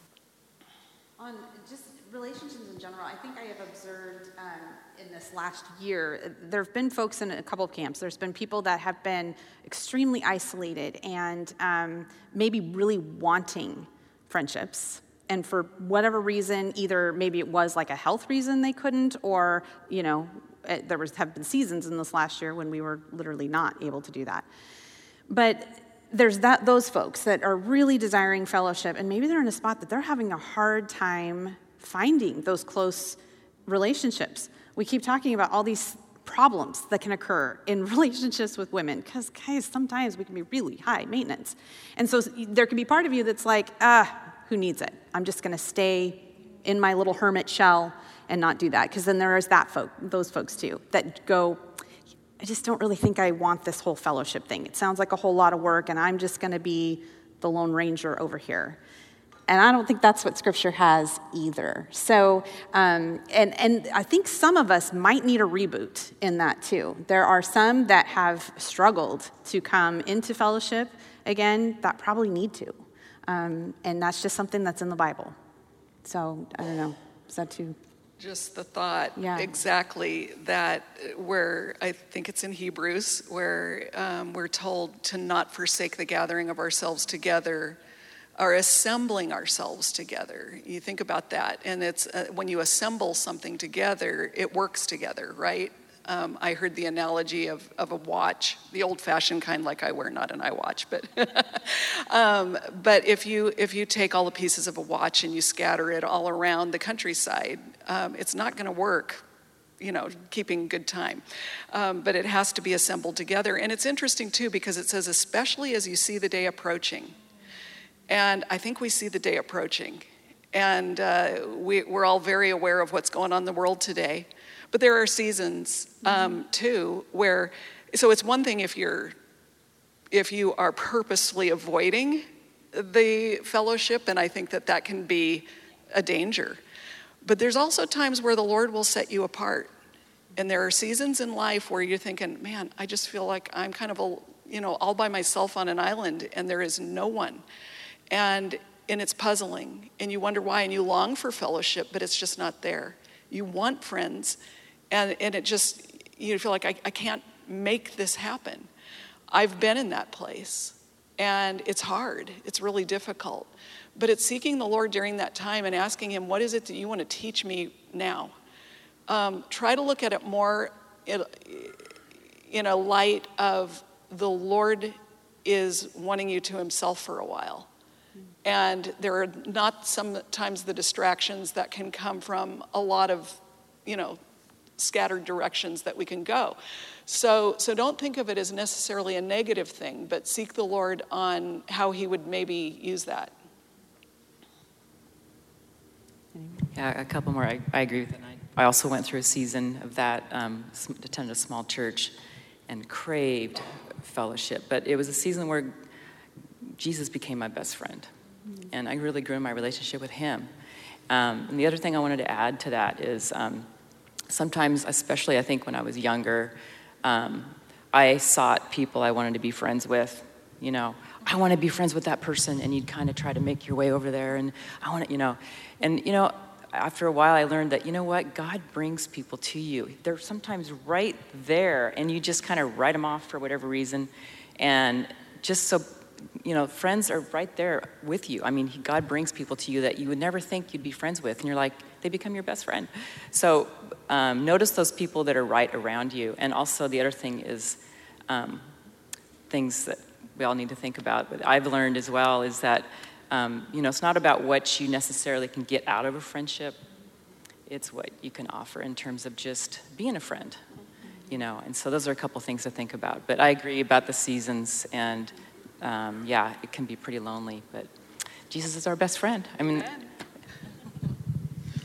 On just relationships in general, I think I have observed um, in this last year, there have been folks in a couple of camps. There's been people that have been extremely isolated and um, maybe really wanting friendships. And for whatever reason, either maybe it was like a health reason they couldn't, or, you know, it, there was have been seasons in this last year when we were literally not able to do that. But there's that those folks that are really desiring fellowship, and maybe they're in a spot that they're having a hard time finding those close relationships. We keep talking about all these problems that can occur in relationships with women, because, guys, sometimes we can be really high maintenance. And so there can be part of you that's like, ah, who needs it? I'm just going to stay in my little hermit shell and not do that. Because then there is that folk, those folks too, that go, I just don't really think I want this whole fellowship thing. It sounds like a whole lot of work, and I'm just going to be the Lone Ranger over here. And I don't think that's what Scripture has either. So, um, and, and I think some of us might need a reboot in that too. There are some that have struggled to come into fellowship again that probably need to. Um, and that's just something that's in the Bible. So, I don't know. Is that too? Just the thought, yeah. exactly, that where I think it's in Hebrews, where um, we're told to not forsake the gathering of ourselves together, or assembling ourselves together. You think about that, and it's uh, when you assemble something together, it works together, right? Um, I heard the analogy of, of a watch, the old-fashioned kind like I wear, not an iWatch, but um, but if you if you take all the pieces of a watch and you scatter it all around the countryside, um, it's not going to work, you know, keeping good time. Um, but it has to be assembled together. And it's interesting, too, because it says, especially as you see the day approaching. And I think we see the day approaching. And uh, we, we're all very aware of what's going on in the world today. But there are seasons, um, too, where, so it's one thing if you're, if you are purposely avoiding the fellowship, and I think that that can be a danger. But there's also times where the Lord will set you apart. And there are seasons in life where you're thinking, man, I just feel like I'm kind of, a, you know, all by myself on an island, and there is no one. And, and it's puzzling, and you wonder why, and you long for fellowship, but it's just not there. You want friends, and, and it just, you feel like, I, I can't make this happen. I've been in that place, and it's hard. It's really difficult. But it's seeking the Lord during that time and asking Him, what is it that you want to teach me now? Um, try to look at it more in, in a light of the Lord is wanting you to Himself for a while. And there are not sometimes the distractions that can come from a lot of, you know, scattered directions that we can go. So, so don't think of it as necessarily a negative thing, but seek the Lord on how He would maybe use that. Yeah, a couple more. I, I agree with it. I, I also went through a season of that, um, attended a small church and craved fellowship. But it was a season where Jesus became my best friend. And I really grew in my relationship with Him. Um, and the other thing I wanted to add to that is um, sometimes, especially I think when I was younger, um, I sought people I wanted to be friends with. You know, I want to be friends with that person, and you'd kind of try to make your way over there, and I want to, you know. And, you know, after a while I learned that, you know what, God brings people to you. They're sometimes right there, and you just kind of write them off for whatever reason. And just so, you know, friends are right there with you. I mean, God brings people to you that you would never think you'd be friends with, and you're like, they become your best friend. So um, notice those people that are right around you. And also the other thing is um, things that we all need to think about, but I've learned as well, is that, um, you know, it's not about what you necessarily can get out of a friendship. It's what you can offer in terms of just being a friend, you know. And so those are a couple things to think about. But I agree about the seasons, and Um, yeah, it can be pretty lonely, but Jesus is our best friend. I mean,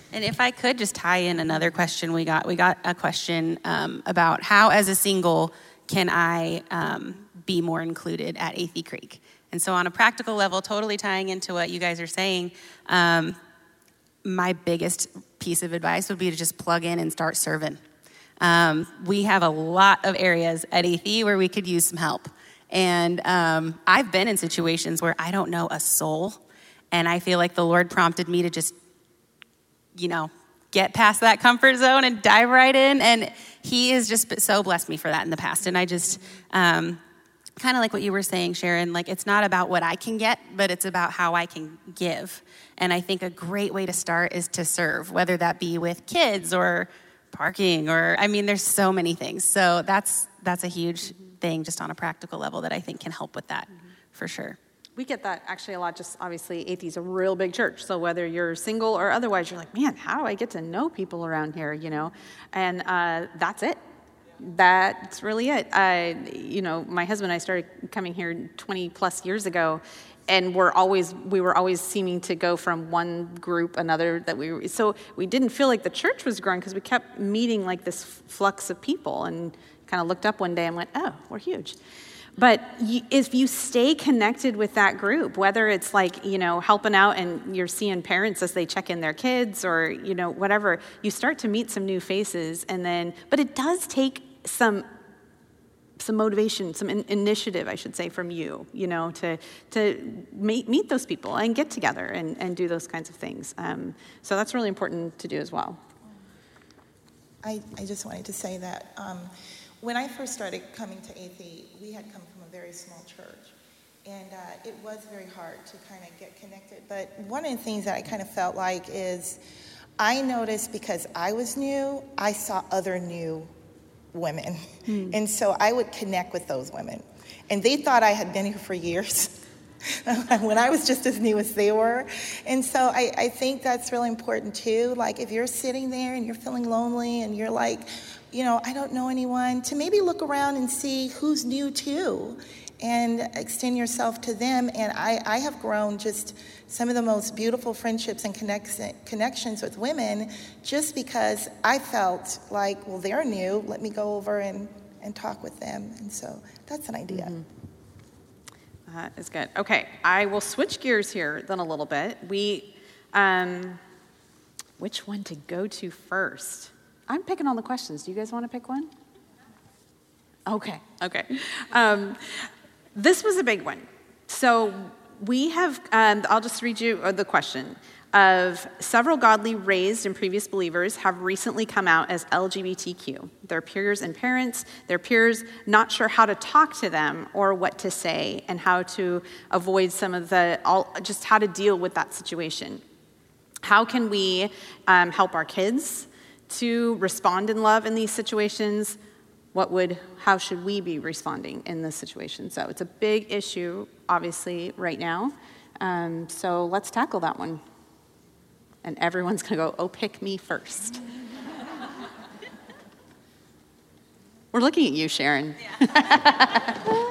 And if I could just tie in another question we got, we got a question um, about how, as a single, can I um, be more included at Athey Creek? And so on a practical level, totally tying into what you guys are saying, um, my biggest piece of advice would be to just plug in and start serving. Um, we have a lot of areas at Athey where we could use some help. And um, I've been in situations where I don't know a soul, and I feel like the Lord prompted me to just, you know, get past that comfort zone and dive right in. And he has just so blessed me for that in the past. And I just, um, kind of like what you were saying, Sharon, like it's not about what I can get, but it's about how I can give. And I think a great way to start is to serve, whether that be with kids or parking or, I mean, there's so many things. So that's that's a huge thing just on a practical level that I think can help with that, mm-hmm. for sure. We get that actually a lot. Just obviously, Athey's a real big church. So whether you're single or otherwise, you're like, man, how do I get to know people around here, you know? And uh, that's it. That's really it. I, you know, my husband and I started coming here twenty plus years ago, and we're always we were always seeming to go from one group another that we were, so we didn't feel like the church was growing because we kept meeting like this flux of people, and kind of looked up one day and went, oh, we're huge. But if you stay connected with that group, whether it's like, you know, helping out and you're seeing parents as they check in their kids or, you know, whatever, you start to meet some new faces. And then, but it does take some some motivation, some in, initiative, I should say, from you, you know, to to meet, meet those people and get together and, and do those kinds of things. Um, so that's really important to do as well. I, I just wanted to say that um, when I first started coming to Athey, we had come from a very small church, and uh, it was very hard to kind of get connected. But one of the things that I kind of felt like is I noticed because I was new, I saw other new women. Mm. And so I would connect with those women. And they thought I had been here for years when I was just as new as they were. And so I, I think that's really important too. Like if you're sitting there and you're feeling lonely and you're like, you know, I don't know anyone, to maybe look around and see who's new too and extend yourself to them. And I, I have grown just some of the most beautiful friendships and connect, connections with women just because I felt like, well, they're new. Let me go over and, and talk with them. And so that's an idea. Mm-hmm. That is good. Okay, I will switch gears here then a little bit. We, um, which one to go to first? I'm picking all the questions. Do you guys want to pick one? Okay, okay. Um, this was a big one. So we have, um, I'll just read you the question. Of several godly raised and previous believers have recently come out as L G B T Q. Their peers and parents, their peers not sure how to talk to them or what to say and how to avoid some of the, all, just how to deal with that situation. How can we um, help our kids to respond in love in these situations? What would, how should we be responding in this situation? So it's a big issue, obviously, right now. Um, so let's tackle that one. And everyone's going to go, oh, pick me first. We're looking at you, Sharon. Yeah.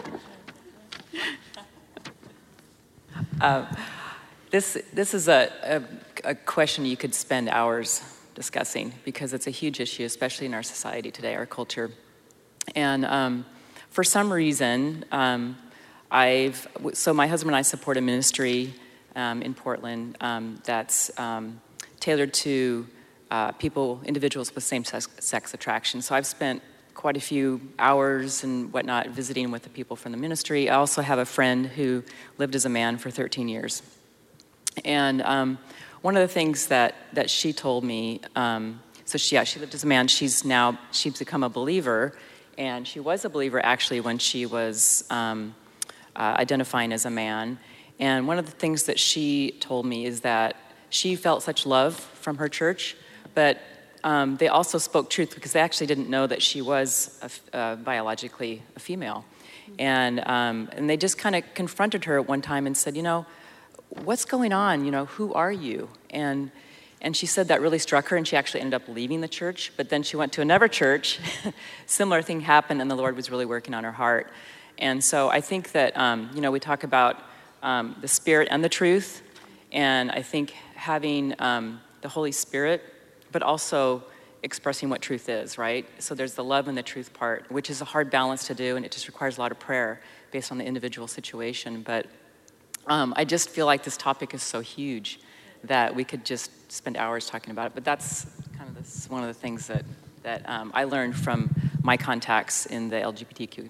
uh, this this is a, a, a question you could spend hours discussing because it's a huge issue, especially in our society today, our culture. And um, for some reason, um, I've so my husband and I support a ministry um, in Portland um, that's um, tailored to uh, people, individuals with same-sex sex attraction. So I've spent quite a few hours and whatnot visiting with the people from the ministry. I also have a friend who lived as a man for thirteen years. And um, one of the things that, that she told me, um, so she, yeah, she lived as a man. She's now, she's become a believer. And she was a believer actually when she was um, uh, identifying as a man. And one of the things that she told me is that she felt such love from her church, but um, they also spoke truth because they actually didn't know that she was a, uh, biologically a female. And um, and they just kind of confronted her at one time and said, you know, what's going on? You know, who are you? And and she said that really struck her, and she actually ended up leaving the church. But then she went to another church. Similar thing happened, and the Lord was really working on her heart. And so I think that, um, you know, we talk about um, the spirit and the truth. And I think having um, the Holy Spirit, but also expressing what truth is, right? So there's the love and the truth part, which is a hard balance to do, and it just requires a lot of prayer based on the individual situation. But um, I just feel like this topic is so huge that we could just spend hours talking about it. But that's kind of this, one of the things that, that um, I learned from my contacts in the L G B T Q.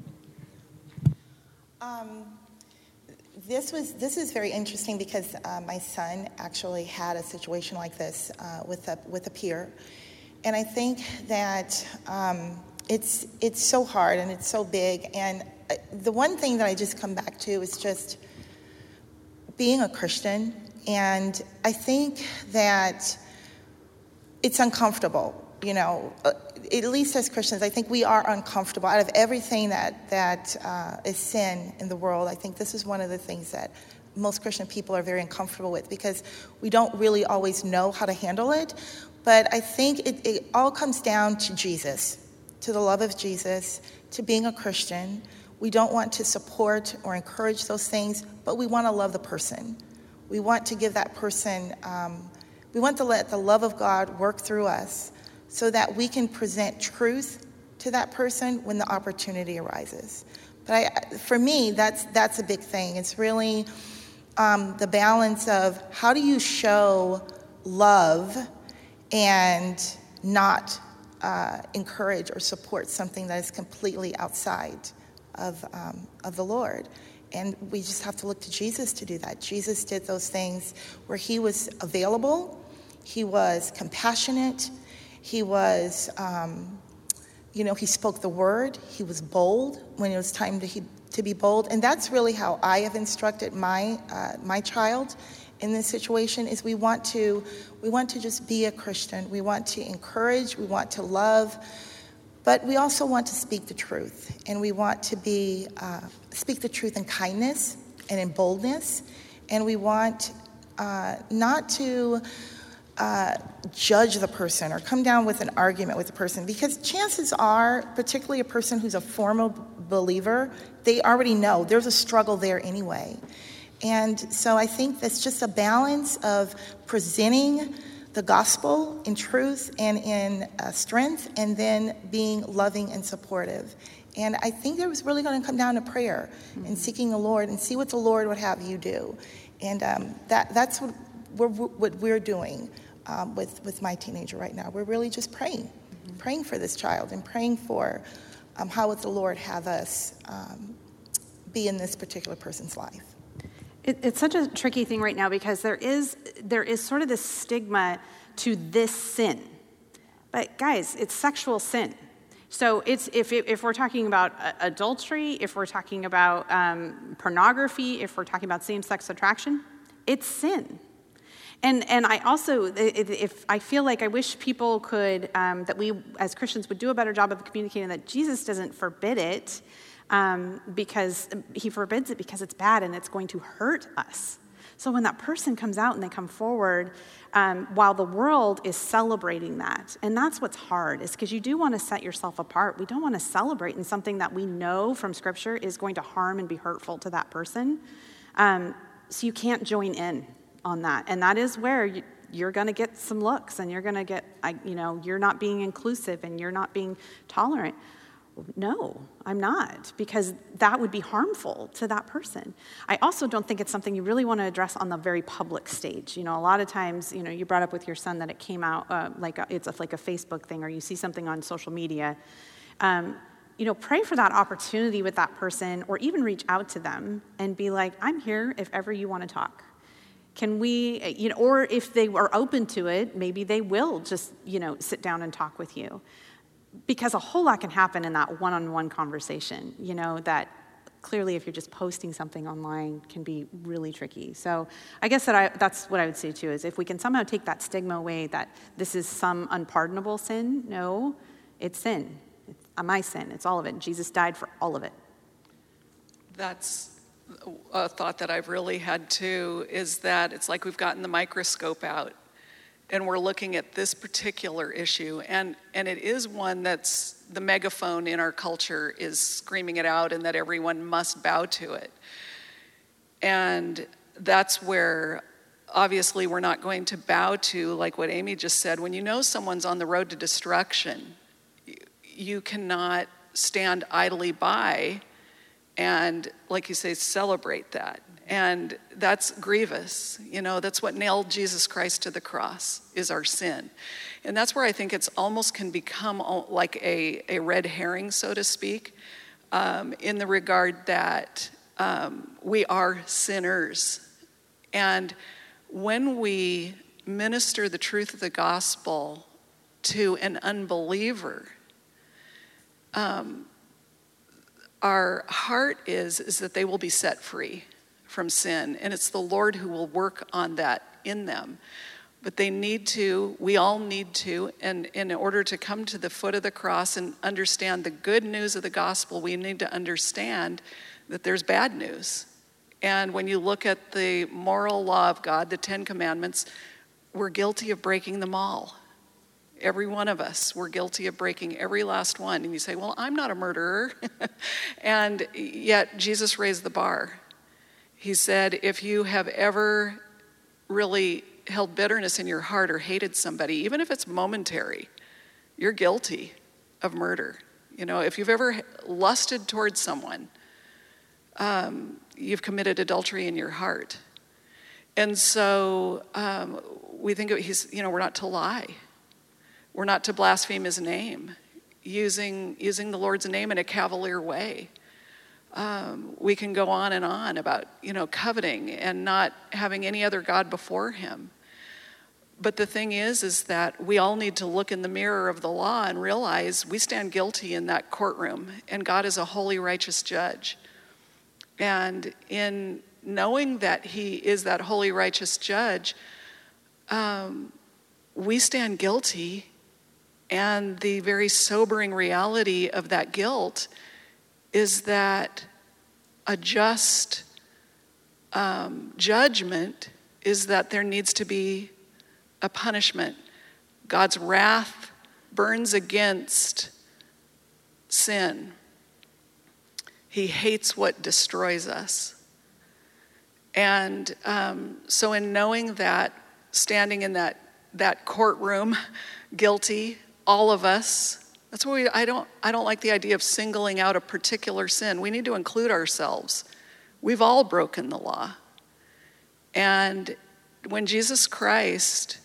Um, this was this is very interesting because uh, my son actually had a situation like this uh, with a with a peer, and I think that um, it's it's so hard and it's so big. And the one thing that I just come back to is just being a Christian. And I think that it's uncomfortable, you know, at least as Christians, I think we are uncomfortable. Out of everything that, that uh, is sin in the world, I think this is one of the things that most Christian people are very uncomfortable with because we don't really always know how to handle it. But I think it, it all comes down to Jesus, to the love of Jesus, to being a Christian. We don't want to support or encourage those things, but we want to love the person. We want to give that person, um, we want to let the love of God work through us so that we can present truth to that person when the opportunity arises. But I, for me, that's that's a big thing. It's really um, the balance of how do you show love and not uh, encourage or support something that is completely outside of um, of the Lord. And we just have to look to Jesus to do that. Jesus did those things where he was available, he was compassionate, he was, um, you know, he spoke the word, he was bold when it was time to, he, to be bold. And that's really how I have instructed my uh, my child in this situation is we want to we want to just be a Christian. We want to encourage, we want to love, but we also want to speak the truth, and we want to be uh, speak the truth in kindness and in boldness, and we want uh, not to uh, judge the person or come down with an argument with the person, because chances are, particularly a person who's a formal believer, they already know there's a struggle there anyway. And so I think that's just a balance of presenting the gospel in truth and in uh, strength, and then being loving and supportive. And I think it was really going to come down to prayer mm-hmm. and seeking the Lord and see what the Lord would have you do. And um, that that's what we're, what we're doing um, with, with my teenager right now. We're really just praying, mm-hmm. praying for this child and praying for um, how would the Lord have us um, be in this particular person's life. It, it's such a tricky thing right now because there is there is sort of this stigma to this sin. But guys, it's sexual sin. So it's if if we're talking about adultery, if we're talking about um, pornography, if we're talking about same-sex attraction, it's sin. And and I also, if I feel like I wish people could, um, that we as Christians would do a better job of communicating that Jesus doesn't forbid it, um, because he forbids it because it's bad and it's going to hurt us. So when that person comes out and they come forward, um, while the world is celebrating that, and that's what's hard, is because you do want to set yourself apart. We don't want to celebrate in something that we know from Scripture is going to harm and be hurtful to that person. Um, so you can't join in on that. And that is where you, you're going to get some looks, and you're going to get, you know, you're not being inclusive and you're not being tolerant. No, I'm not, because that would be harmful to that person. I also don't think it's something you really want to address on the very public stage. You know, a lot of times, you know, you brought up with your son that it came out uh, like a, it's a, like a Facebook thing, or you see something on social media. Um, you know, pray for that opportunity with that person, or even reach out to them and be like, I'm here if ever you want to talk. Can we, you know, or if they are open to it, maybe they will just, you know, sit down and talk with you. Because a whole lot can happen in that one-on-one conversation, you know, that clearly if you're just posting something online can be really tricky. So I guess that I, that's what I would say too, is if we can somehow take that stigma away that this is some unpardonable sin, no, it's sin. It's my sin, it's all of it. Jesus died for all of it. That's a thought that I've really had too, is that it's like we've gotten the microscope out and we're looking at this particular issue, and, and it is one that's the megaphone in our culture is screaming it out, and that everyone must bow to it. And that's where obviously we're not going to bow to, like what Amy just said. When you know someone's on the road to destruction, you cannot stand idly by and, like you say, celebrate that. And that's grievous. You know, that's what nailed Jesus Christ to the cross, is our sin. And that's where I think it's almost can become like a, a red herring, so to speak, um, in the regard that um, we are sinners. And when we minister the truth of the gospel to an unbeliever, um, our heart is, is that they will be set free from sin. And it's the Lord who will work on that in them. But they need to, we all need to, and in order to come to the foot of the cross and understand the good news of the gospel, we need to understand that there's bad news. And when you look at the moral law of God, the Ten Commandments, we're guilty of breaking them all. Every one of us, we're guilty of breaking every last one. And you say, well, I'm not a murderer. And yet Jesus raised the bar. He said, if you have ever really held bitterness in your heart or hated somebody, even if it's momentary, you're guilty of murder. You know, if you've ever lusted towards someone, um, you've committed adultery in your heart. And so um, we think of, he's, you know, we're not to lie. We're not to blaspheme his name, using using the Lord's name in a cavalier way. Um, we can go on and on about, you know, coveting and not having any other God before him. But the thing is, is that we all need to look in the mirror of the law and realize we stand guilty in that courtroom, and God is a holy, righteous judge. And in knowing that he is that holy, righteous judge, um, we stand guilty. And the very sobering reality of that guilt is that a just um, judgment is that there needs to be a punishment. God's wrath burns against sin. He hates what destroys us. And um, so in knowing that, standing in that, that courtroom, guilty, all of us, that's why we, I don't I don't like the idea of singling out a particular sin. We need to include ourselves. We've all broken the law. And when Jesus Christ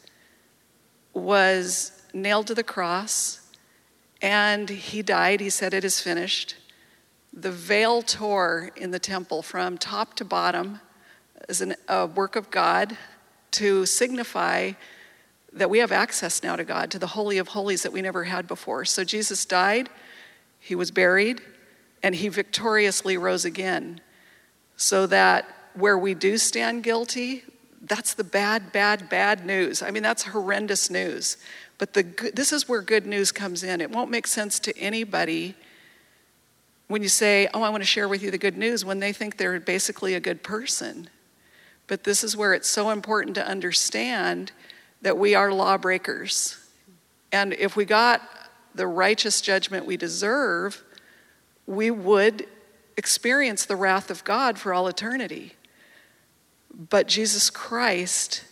was nailed to the cross and he died, he said, it is finished. The veil tore in the temple from top to bottom as an, a work of God to signify that we have access now to God, to the Holy of Holies that we never had before. So Jesus died, he was buried, and he victoriously rose again. So that where we do stand guilty, that's the bad, bad, bad news. I mean, that's horrendous news. But the good, this is where good news comes in. It won't make sense to anybody when you say, oh, I want to share with you the good news, when they think they're basically a good person. But this is where it's so important to understand that we are lawbreakers. And if we got the righteous judgment we deserve, we would experience the wrath of God for all eternity. But Jesus Christ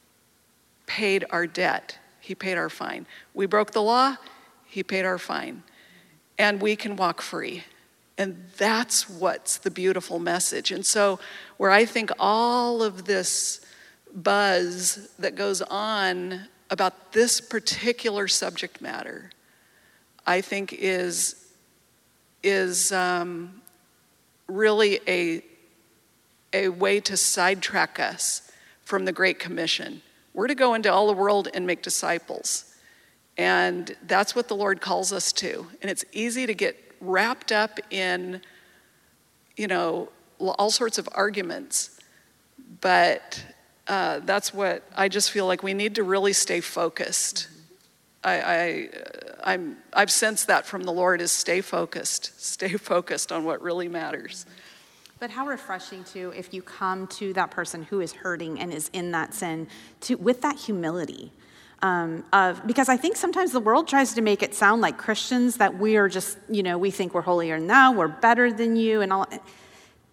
paid our debt. He paid our fine. We broke the law, he paid our fine. And we can walk free. And that's what's the beautiful message. And so where I think all of this buzz that goes on about this particular subject matter, I think is is um, really a a way to sidetrack us from the Great Commission. We're to go into all the world and make disciples, and that's what the Lord calls us to. And it's easy to get wrapped up in, you know, all sorts of arguments, but Uh, that's what I just feel like we need to really stay focused. I, I, I'm, I've sensed that from the Lord is stay focused, stay focused on what really matters. But how refreshing too, if you come to that person who is hurting and is in that sin, to with that humility. Um, of because I think sometimes the world tries to make it sound like Christians that we are just, you know, we think we're holier than thou, we're better than you, and all.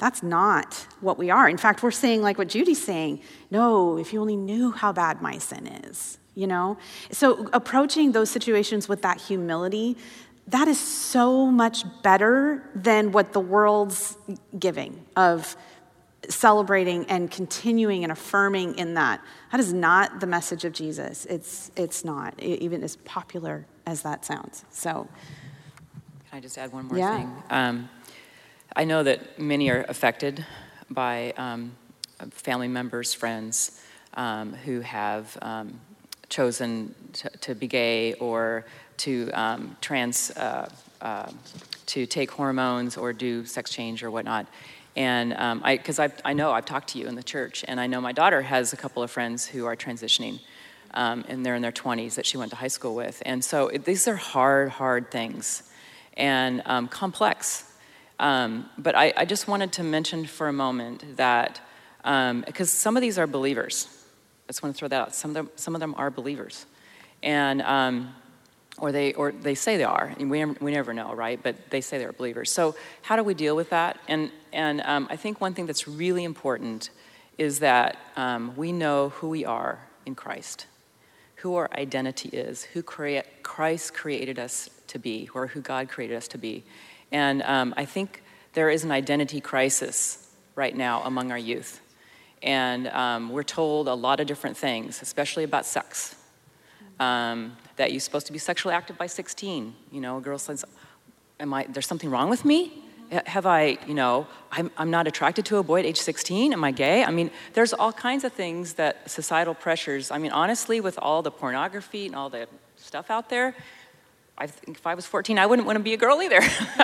That's not what we are. In fact, we're saying like what Judy's saying, no, if you only knew how bad my sin is, you know? So approaching those situations with that humility, that is so much better than what the world's giving of celebrating and continuing and affirming in that. That is not the message of Jesus. It's it's not, even as popular as that sounds. So, can I just add one more yeah. thing? Um, I know that many are affected by um, family members, friends um, who have um, chosen to, to be gay or to um, trans, uh, uh, to take hormones or do sex change or whatnot. And um, I, because I, I know I've talked to you in the church, and I know my daughter has a couple of friends who are transitioning, um, and they're in their twenties that she went to high school with. And so it, these are hard, hard things, and um, complex. Um, but I, I just wanted to mention for a moment that, um, because some of these are believers. I just want to throw that out. Some of them, some of them are believers, and um, or they or they say they are. And we we never know, right? But they say they're believers. So how do we deal with that? And and um, I think one thing that's really important is that um, we know who we are in Christ, who our identity is, who crea- Christ created us to be, or who God created us to be. And um, I think there is an identity crisis right now among our youth. And um, we're told a lot of different things, especially about sex. Um, that you're supposed to be sexually active by sixteen. You know, a girl says, am I, there's something wrong with me? Have I, you know, I'm, I'm not attracted to a boy at age sixteen? Am I gay? I mean, there's all kinds of things that societal pressures, I mean, honestly, with all the pornography and all the stuff out there, I think if I was fourteen, I wouldn't want to be a girl either.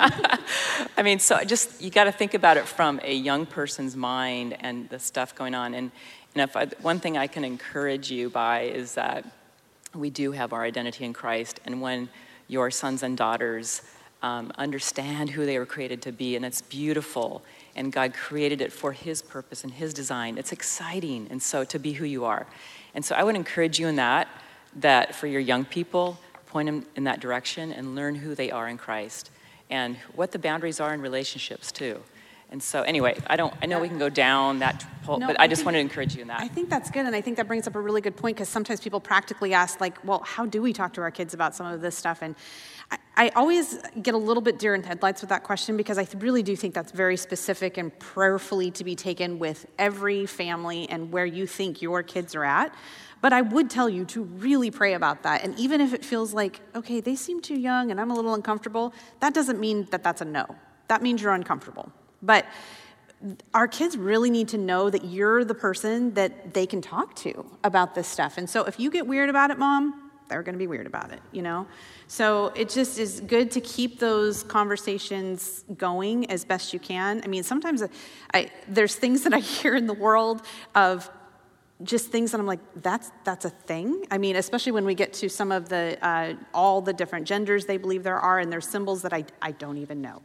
I mean, so just, you got to think about it from a young person's mind and the stuff going on. And, and if I, one thing I can encourage you by is that we do have our identity in Christ. And when your sons and daughters um, understand who they were created to be, and it's beautiful, and God created it for his purpose and his design, it's exciting, and so to be who you are. And so I would encourage you in that, that for your young people, point them in that direction and learn who they are in Christ and what the boundaries are in relationships too. And so anyway, I don't. I know we can go down that pole, No, but I, I just think, wanted to encourage you in that. I think that's good, and I think that brings up a really good point, because sometimes people practically ask, like, well, how do we talk to our kids about some of this stuff? And I, I always get a little bit deer in headlights with that question, because I really do think that's very specific and prayerfully to be taken with every family and where you think your kids are at. But I would tell you to really pray about that. And even if it feels like, okay, they seem too young and I'm a little uncomfortable, that doesn't mean that that's a no. That means you're uncomfortable. But our kids really need to know that you're the person that they can talk to about this stuff. And so if you get weird about it, Mom, they're going to be weird about it, you know? So it just is good to keep those conversations going as best you can. I mean, sometimes I, there's things that I hear in the world of just things that I'm like, that's that's a thing. I mean, especially when we get to some of the, uh, all the different genders they believe there are, and there's symbols that I, I don't even know.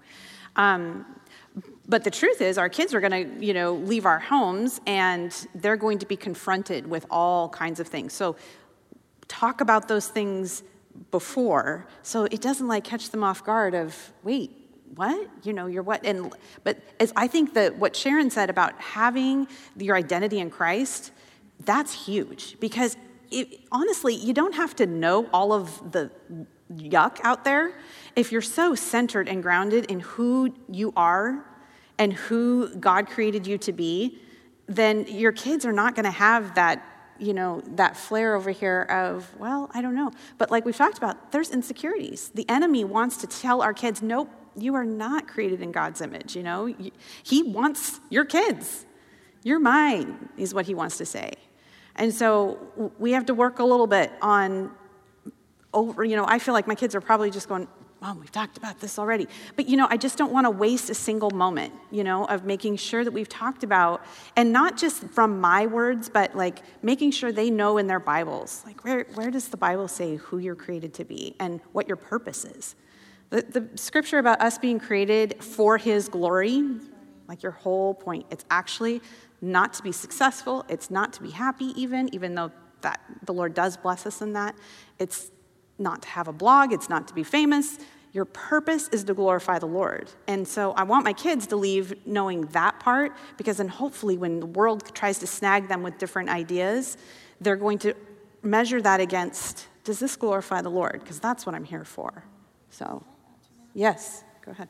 Um, But the truth is, our kids are going to, you know, leave our homes, and they're going to be confronted with all kinds of things. So talk about those things before, so it doesn't like catch them off guard of, wait, what? You know, you're what? And but as I think that what Sharon said about having your identity in Christ, that's huge, because it, honestly, you don't have to know all of the yuck out there. If you're so centered and grounded in who you are and who God created you to be, then your kids are not going to have that, you know, that flare over here of, well, I don't know. But like we've talked about, there's insecurities. The enemy wants to tell our kids, nope, you are not created in God's image, you know. He wants your kids. You're mine, is what he wants to say. And so we have to work a little bit on over, you know, I feel like my kids are probably just going, Mom, we've talked about this already. But, you know, I just don't want to waste a single moment, you know, of making sure that we've talked about, and not just from my words, but like making sure they know in their Bibles, like where, where does the Bible say who you're created to be and what your purpose is? The, the scripture about us being created for his glory, like your whole point, it's actually not to be successful. It's not to be happy even, even though that the Lord does bless us in that. It's not to have a blog. It's not to be famous. Your purpose is to glorify the Lord. And so I want my kids to leave knowing that part, because then hopefully when the world tries to snag them with different ideas, they're going to measure that against, does this glorify the Lord? Because that's what I'm here for. So, yes, go ahead.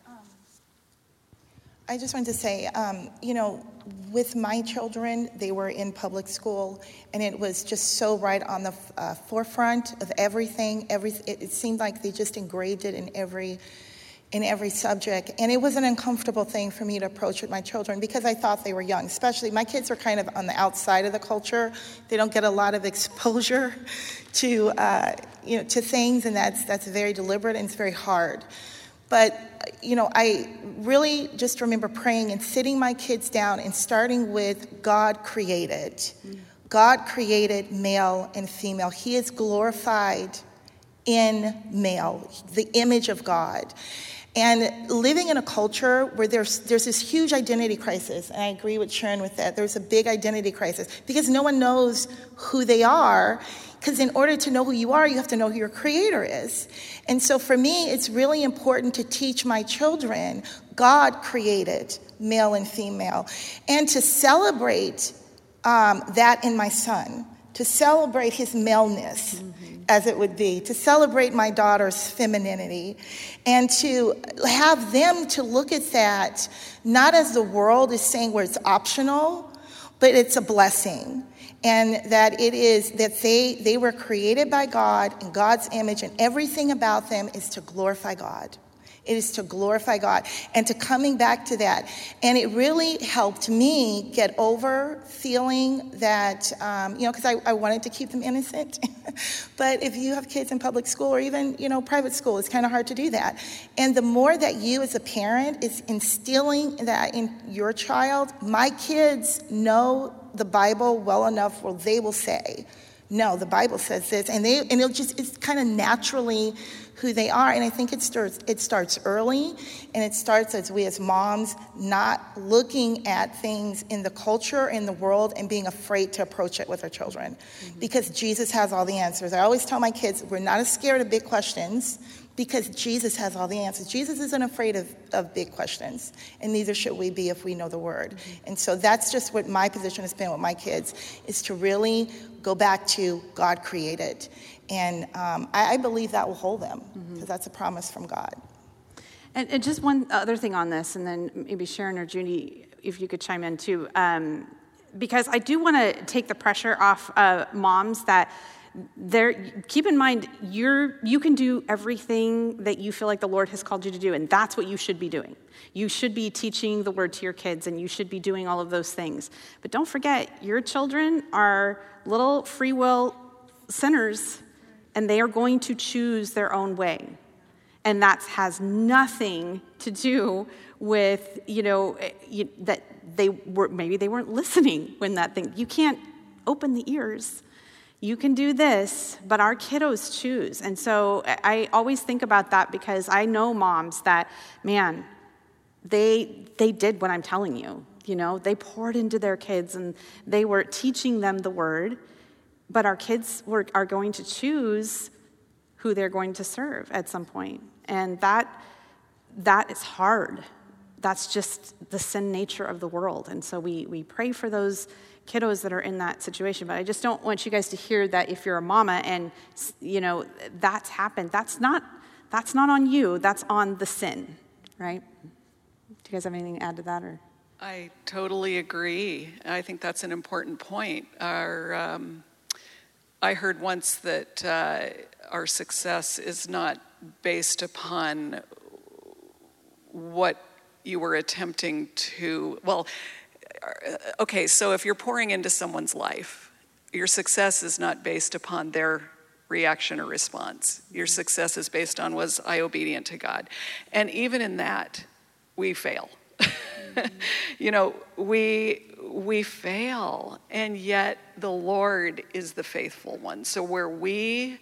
I just wanted to say, um, you know, with my children, they were in public school, and it was just so right on the uh, forefront of everything. Every it, it seemed like they just engraved it in every in every subject, and it was an uncomfortable thing for me to approach with my children because I thought they were young. Especially, my kids are kind of on the outside of the culture; they don't get a lot of exposure to uh, you know to things, and that's that's very deliberate and it's very hard. But, you know, I really just remember praying and sitting my kids down and starting with God created. Mm. God created male and female. He is glorified in male, the image of God. And living in a culture where there's there's this huge identity crisis, and I agree with Sharon with that. There's a big identity crisis because no one knows who they are. Because in order to know who you are, you have to know who your creator is. And so for me, it's really important to teach my children God created male and female, and to celebrate um, that in my son, to celebrate his maleness, mm-hmm. as it would be, to celebrate my daughter's femininity, and to have them to look at that not as the world is saying where it's optional, but it's a blessing. And that it is that they they were created by God in God's image, and everything about them is to glorify God. It is to glorify God and to coming back to that. And it really helped me get over feeling that, um, you know, because I, I wanted to keep them innocent. But if you have kids in public school or even, you know, private school, it's kind of hard to do that. And the more that you as a parent is instilling that in your child, my kids know the Bible well enough where they will say, no, the Bible says this. And they and it'll just, it's kind of naturally who they are. And I think it starts it starts early, and it starts as we as moms not looking at things in the culture, in the world, and being afraid to approach it with our children. Mm-hmm. Because Jesus has all the answers. I always tell my kids, we're not as scared of big questions because Jesus has all the answers. Jesus isn't afraid of, of big questions, and neither should we be if we know the word. Mm-hmm. And so that's just what my position has been with my kids, is to really go back to God created. And um, I, I believe that will hold them, because mm-hmm. that's a promise from God. And, and just one other thing on this, and then maybe Sharon or Judy, if you could chime in too, um, because I do want to take the pressure off uh, moms that they're, keep in mind, you're, you can do everything that you feel like the Lord has called you to do, and that's what you should be doing. You should be teaching the word to your kids, and you should be doing all of those things. But don't forget, your children are little free will sinners, and they are going to choose their own way. And that has nothing to do with, you know, you, that they were, maybe they weren't listening when that thing, you can't open the ears. You can do this, but our kiddos choose. And so I always think about that, because I know moms that, man, they they did what I'm telling you. You know, they poured into their kids, and they were teaching them the word. But our kids were, are going to choose who they're going to serve at some point. And that that is hard. That's just the sin nature of the world. And so we we pray for those kiddos that are in that situation. But I just don't want you guys to hear that if you're a mama and, you know, that's happened. That's not that's not on you. That's on the sin, right? Do you guys have anything to add to that? Or I totally agree. I think that's an important point. Our um, I heard once that uh, our success is not based upon what you were attempting to, well, okay, so if you're pouring into someone's life, your success is not based upon their reaction or response. Your success is based on, was I obedient to God? And even in that, we fail. You know, we we fail, and yet the Lord is the faithful one. So where we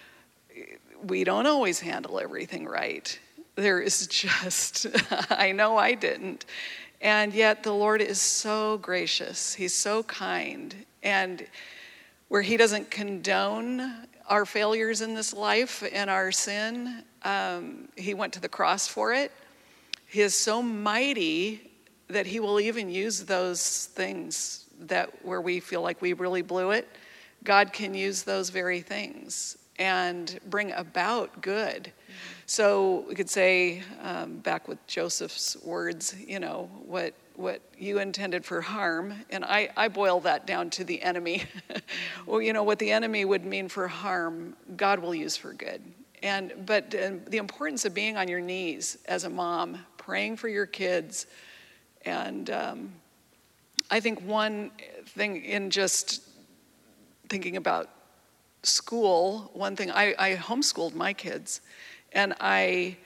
we don't always handle everything right. There is just, I know I didn't. And yet the Lord is so gracious. He's so kind. And where he doesn't condone our failures in this life and our sin. Um, he went to the cross for it. He is so mighty that he will even use those things that where we feel like we really blew it. God can use those very things and bring about good. Mm-hmm. So we could say, um, back with Joseph's words, you know, what what you intended for harm, and I, I boil that down to the enemy. Well, you know, what the enemy would mean for harm, God will use for good. And but uh, the importance of being on your knees as a mom, praying for your kids, and um, I think one thing in just thinking about school, one thing, I, I homeschooled my kids, and I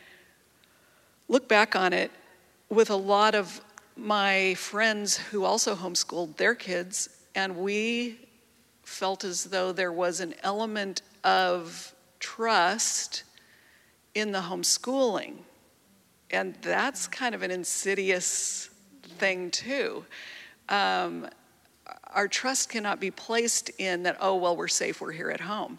look back on it with a lot of my friends who also homeschooled their kids, and we felt as though there was an element of trust in the homeschooling. And that's kind of an insidious thing too. Um, our trust cannot be placed in that, oh, well, we're safe, we're here at home.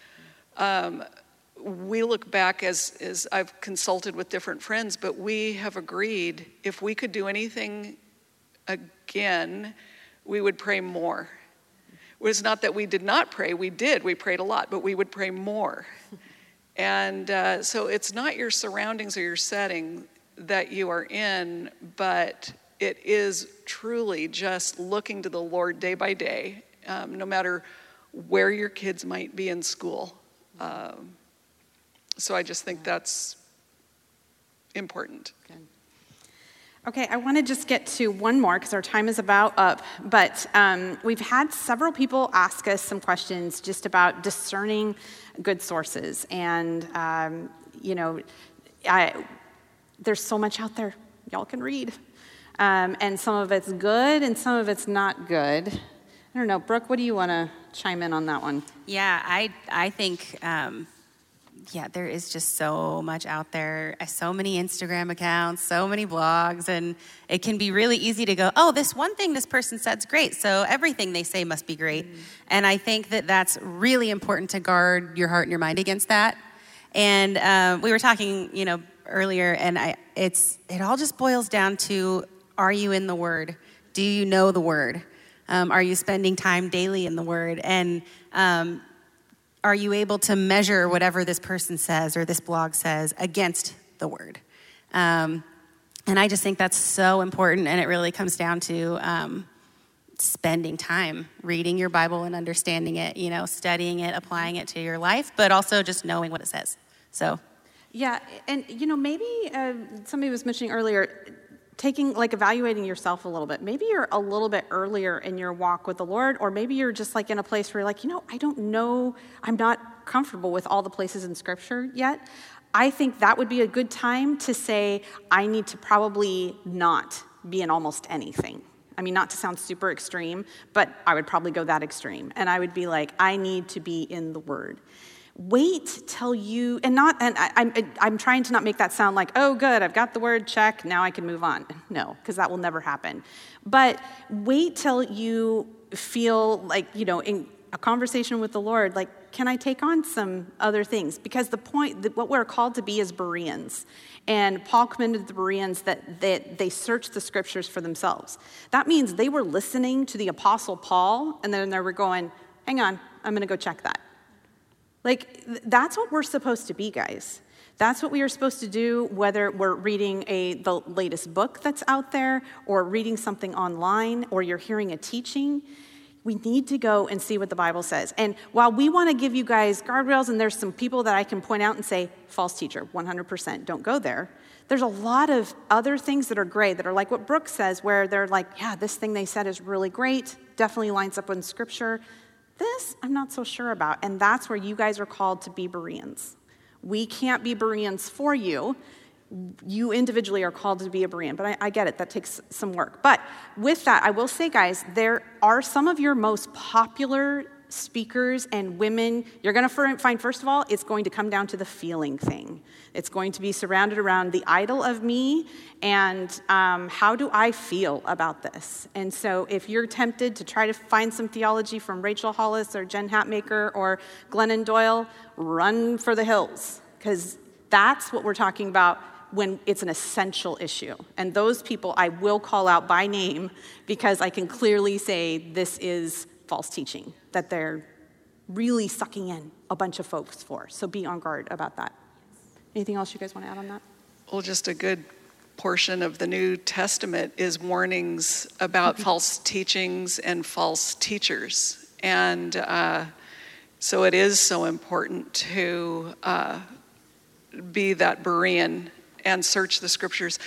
Um, we look back as, as I've consulted with different friends, but we have agreed if we could do anything again, we would pray more. It was not that we did not pray, we did, we prayed a lot, but we would pray more. And uh, so it's not your surroundings or your setting that you are in, but it is truly just looking to the Lord day by day, um, no matter where your kids might be in school. Um, so I just think that's important. Good. Okay, I want to just get to one more because our time is about up. But um, we've had several people ask us some questions just about discerning good sources. And, um, you know, I, there's so much out there y'all can read. Um, and some of it's good and some of it's not good. I don't know. Brooke, what do you want to chime in on that one? Yeah, I I think, um, yeah, there is just so much out there, so many Instagram accounts, so many blogs, and it can be really easy to go, oh, this one thing this person said's great, so everything they say must be great. Mm. And I think that that's really important to guard your heart and your mind against that. And uh, we were talking, you know, earlier, and I it's it all just boils down to, are you in the Word? Do you know the Word? Um, are you spending time daily in the Word? And um, are you able to measure whatever this person says or this blog says against the Word? Um, and I just think that's so important, and it really comes down to um, spending time reading your Bible and understanding it, you know, studying it, applying it to your life, but also just knowing what it says. So, yeah, and, you know, maybe uh, somebody was mentioning earlier, taking, like, evaluating yourself a little bit. Maybe you're a little bit earlier in your walk with the Lord, or maybe you're just, like, in a place where you're like, you know, I don't know, I'm not comfortable with all the places in Scripture yet. I think that would be a good time to say, I need to probably not be in almost anything. I mean, not to sound super extreme, but I would probably go that extreme. And I would be like, I need to be in the Word. Wait till you, and not, and I, I'm, I'm trying to not make that sound like, oh, good, I've got the Word, check, now I can move on. No, because that will never happen. But wait till you feel like, you know, in a conversation with the Lord, like, can I take on some other things? Because the point, what we're called to be is Bereans. And Paul commended the Bereans that they, they searched the Scriptures for themselves. That means they were listening to the Apostle Paul, and then they were going, hang on, I'm going to go check that. Like, that's what we're supposed to be, guys. That's what we are supposed to do, whether we're reading a the latest book that's out there, or reading something online, or you're hearing a teaching. We need to go and see what the Bible says. And while we want to give you guys guardrails, and there's some people that I can point out and say, false teacher, one hundred percent, don't go there. There's a lot of other things that are great, that are like what Brooke says, where they're like, yeah, this thing they said is really great, definitely lines up with Scripture. This, I'm not so sure about. And that's where you guys are called to be Bereans. We can't be Bereans for you. You individually are called to be a Berean. But I, I get it. That takes some work. But with that, I will say, guys, there are some of your most popular speakers and women, you're going to find, first of all, it's going to come down to the feeling thing. It's going to be surrounded around the idol of me and um, how do I feel about this? And so if you're tempted to try to find some theology from Rachel Hollis or Jen Hatmaker or Glennon Doyle, run for the hills, because that's what we're talking about when it's an essential issue. And those people I will call out by name because I can clearly say this is false teaching that they're really sucking in a bunch of folks for. So be on guard about that. Anything else you guys want to add on that? Well, just a good portion of the New Testament is warnings about false teachings and false teachers. And uh, so it is so important to uh, be that Berean and search the scriptures.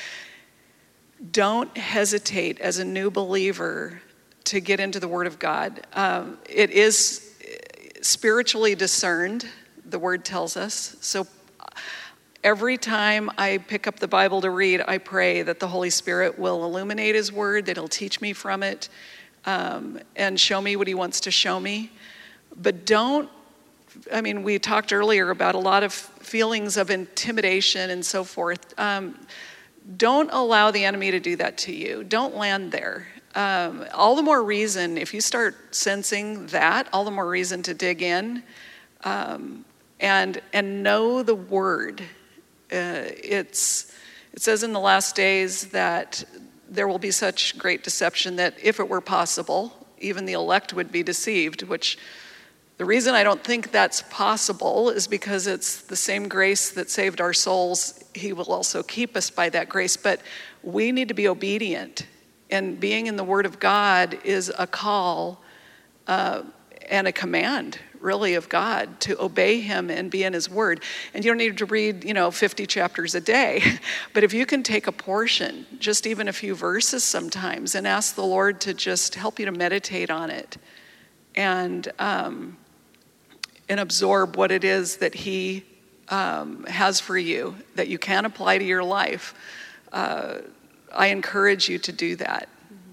Don't hesitate as a new believer to get into the Word of God. Um, it is spiritually discerned, the Word tells us. So every time I pick up the Bible to read, I pray that the Holy Spirit will illuminate His Word, that He'll teach me from it, um, and show me what He wants to show me. But don't, I mean, we talked earlier about a lot of feelings of intimidation and so forth. Um, don't allow the enemy to do that to you. Don't land there. Um, all the more reason, if you start sensing that, all the more reason to dig in um, and and know the Word. Uh, it's it says in the last days that there will be such great deception that if it were possible, even the elect would be deceived, which the reason I don't think that's possible is because it's the same grace that saved our souls. He will also keep us by that grace, but we need to be obedient. And being in the Word of God is a call uh, and a command, really, of God to obey Him and be in His Word. And you don't need to read, you know, fifty chapters a day. But if you can take a portion, just even a few verses sometimes, and ask the Lord to just help you to meditate on it and um, and absorb what it is that He um, has for you that you can apply to your life, uh, I encourage you to do that.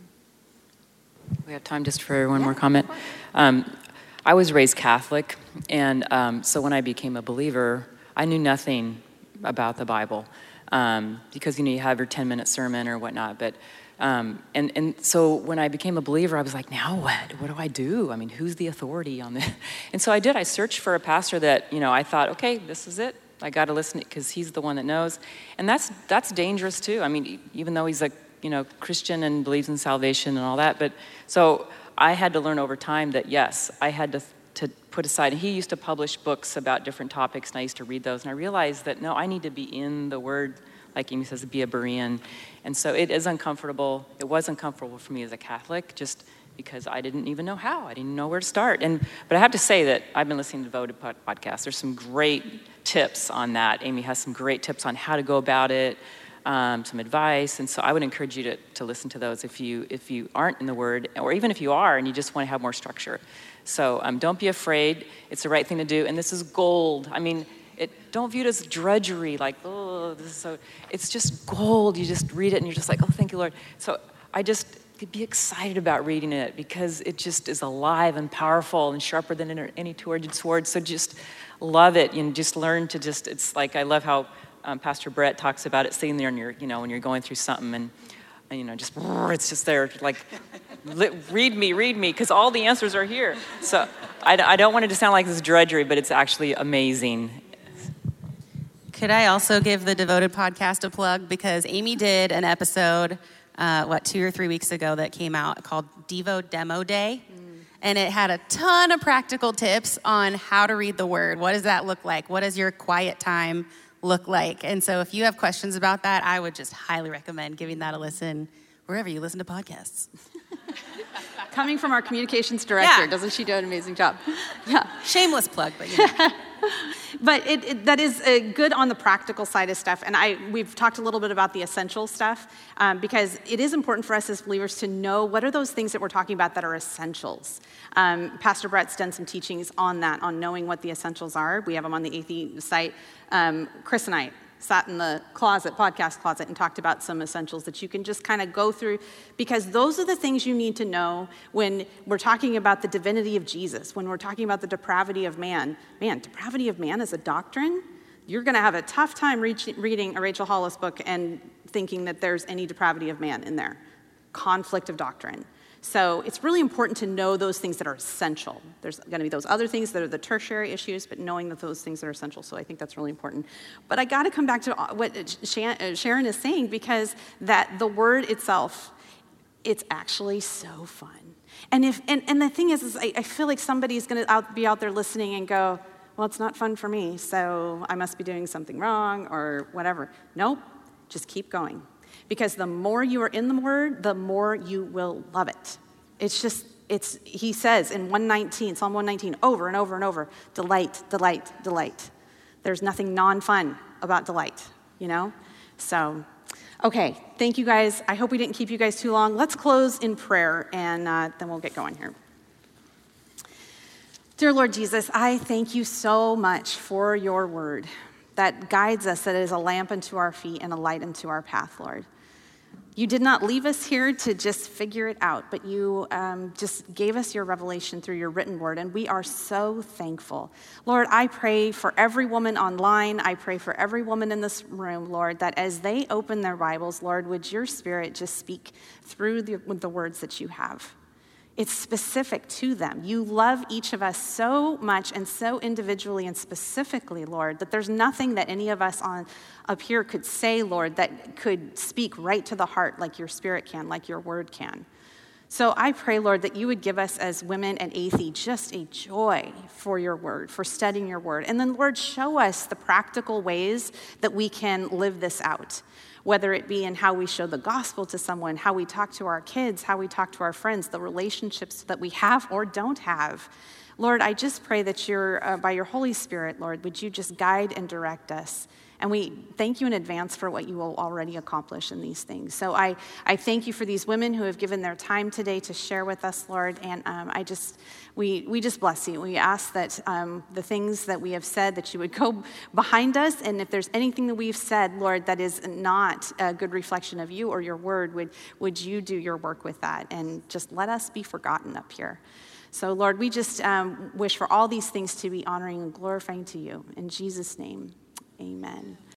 We have time just for one more comment. Um, I was raised Catholic, and um, so when I became a believer, I knew nothing about the Bible um, because, you know, you have your ten-minute sermon or whatnot. But um, and and so when I became a believer, I was like, now what? What do I do? I mean, who's the authority on this? And so I did. I searched for a pastor that, you know, I thought, okay, this is it. I got to listen because he's the one that knows. And that's that's dangerous too. I mean, even though he's a, you know, Christian and believes in salvation and all that. But so I had to learn over time that, yes, I had to to put aside. And he used to publish books about different topics, and I used to read those. And I realized that, no, I need to be in the Word, like Amy says, be a Berean. And so it is uncomfortable. It was uncomfortable for me as a Catholic, just because I didn't even know how. I didn't know where to start. And but I have to say that I've been listening to Devoted podcasts. There's some great tips on that. Amy has some great tips on how to go about it, um, some advice. And so I would encourage you to, to listen to those if you if you aren't in the Word, or even if you are and you just want to have more structure. So um, don't be afraid. It's the right thing to do. And this is gold. I mean, it, don't view it as drudgery, like, oh, this is so. It's just gold. You just read it and you're just like, oh, thank you, Lord. So I just could be excited about reading it because it just is alive and powerful and sharper than any two-edged sword. So just love it and just learn to just, it's like, I love how um, Pastor Brett talks about it, sitting there and you're, you know, when you're going through something and, and you know, just, it's just there, like, read me, read me, because all the answers are here. So I, I don't want it to sound like this drudgery, but it's actually amazing. Could I also give the Devoted podcast a plug? Because Amy did an episode, uh, what, two or three weeks ago that came out called Devo Demo Day. Mm. And it had a ton of practical tips on how to read the Word. What does that look like? What does your quiet time look like? And so if you have questions about that, I would just highly recommend giving that a listen wherever you listen to podcasts. Coming from our communications director, Yeah. doesn't she do an amazing job? Yeah. Shameless plug, but you know. But it, it, that is uh, good on the practical side of stuff. And I we've talked a little bit about the essential stuff um, because it is important for us as believers to know what are those things that we're talking about that are essentials. Um, Pastor Brett's done some teachings on that, on knowing what the essentials are. We have them on the A T H site. Um, Chris and I sat in the closet, podcast closet, and talked about some essentials that you can just kind of go through, because those are the things you need to know when we're talking about the divinity of Jesus, when we're talking about the depravity of man. Man, depravity of man is a doctrine. You're going to have a tough time reach, reading a Rachel Hollis book and thinking that there's any depravity of man in there. Conflict of doctrine. So it's really important to know those things that are essential. There's going to be those other things that are the tertiary issues, but knowing that those things are essential. So I think that's really important. But I got to come back to what Sharon is saying, because that the word itself, it's actually so fun. And if and, and the thing is, is I, I feel like somebody's going to out, be out there listening and go, well, it's not fun for me, so I must be doing something wrong or whatever. Nope, just keep going. Because the more you are in the word, the more you will love it. It's just, it's, he says in one nineteen, Psalm one nineteen, over and over and over, delight, delight, delight. There's nothing non-fun about delight, you know? So, okay, thank you guys. I hope we didn't keep you guys too long. Let's close in prayer, and uh, then we'll get going here. Dear Lord Jesus, I thank you so much for your word that guides us, that is a lamp unto our feet and a light unto our path, Lord. You did not leave us here to just figure it out, but you um, just gave us your revelation through your written word, and we are so thankful. Lord, I pray for every woman online. I pray for every woman in this room, Lord, that as they open their Bibles, Lord, would your Spirit just speak through the, with the words that you have. It's specific to them. You love each of us so much and so individually and specifically, Lord, that there's nothing that any of us on up here could say, Lord, that could speak right to the heart like your Spirit can, like your word can. So I pray, Lord, that you would give us as women at Athey just a joy for your word, for studying your word. And then, Lord, show us the practical ways that we can live this out, whether it be in how we show the gospel to someone, how we talk to our kids, how we talk to our friends, the relationships that we have or don't have. Lord, I just pray that you're, uh, by your Holy Spirit, Lord, would you just guide and direct us. And we thank you in advance for what you will already accomplish in these things. So I, I thank you for these women who have given their time today to share with us, Lord. And um, I just, we we just bless you. We ask that um, the things that we have said, that you would go behind us. And if there's anything that we've said, Lord, that is not a good reflection of you or your word, would, would you do your work with that? And just let us be forgotten up here. So, Lord, we just um, wish for all these things to be honoring and glorifying to you. In Jesus' name. Amen.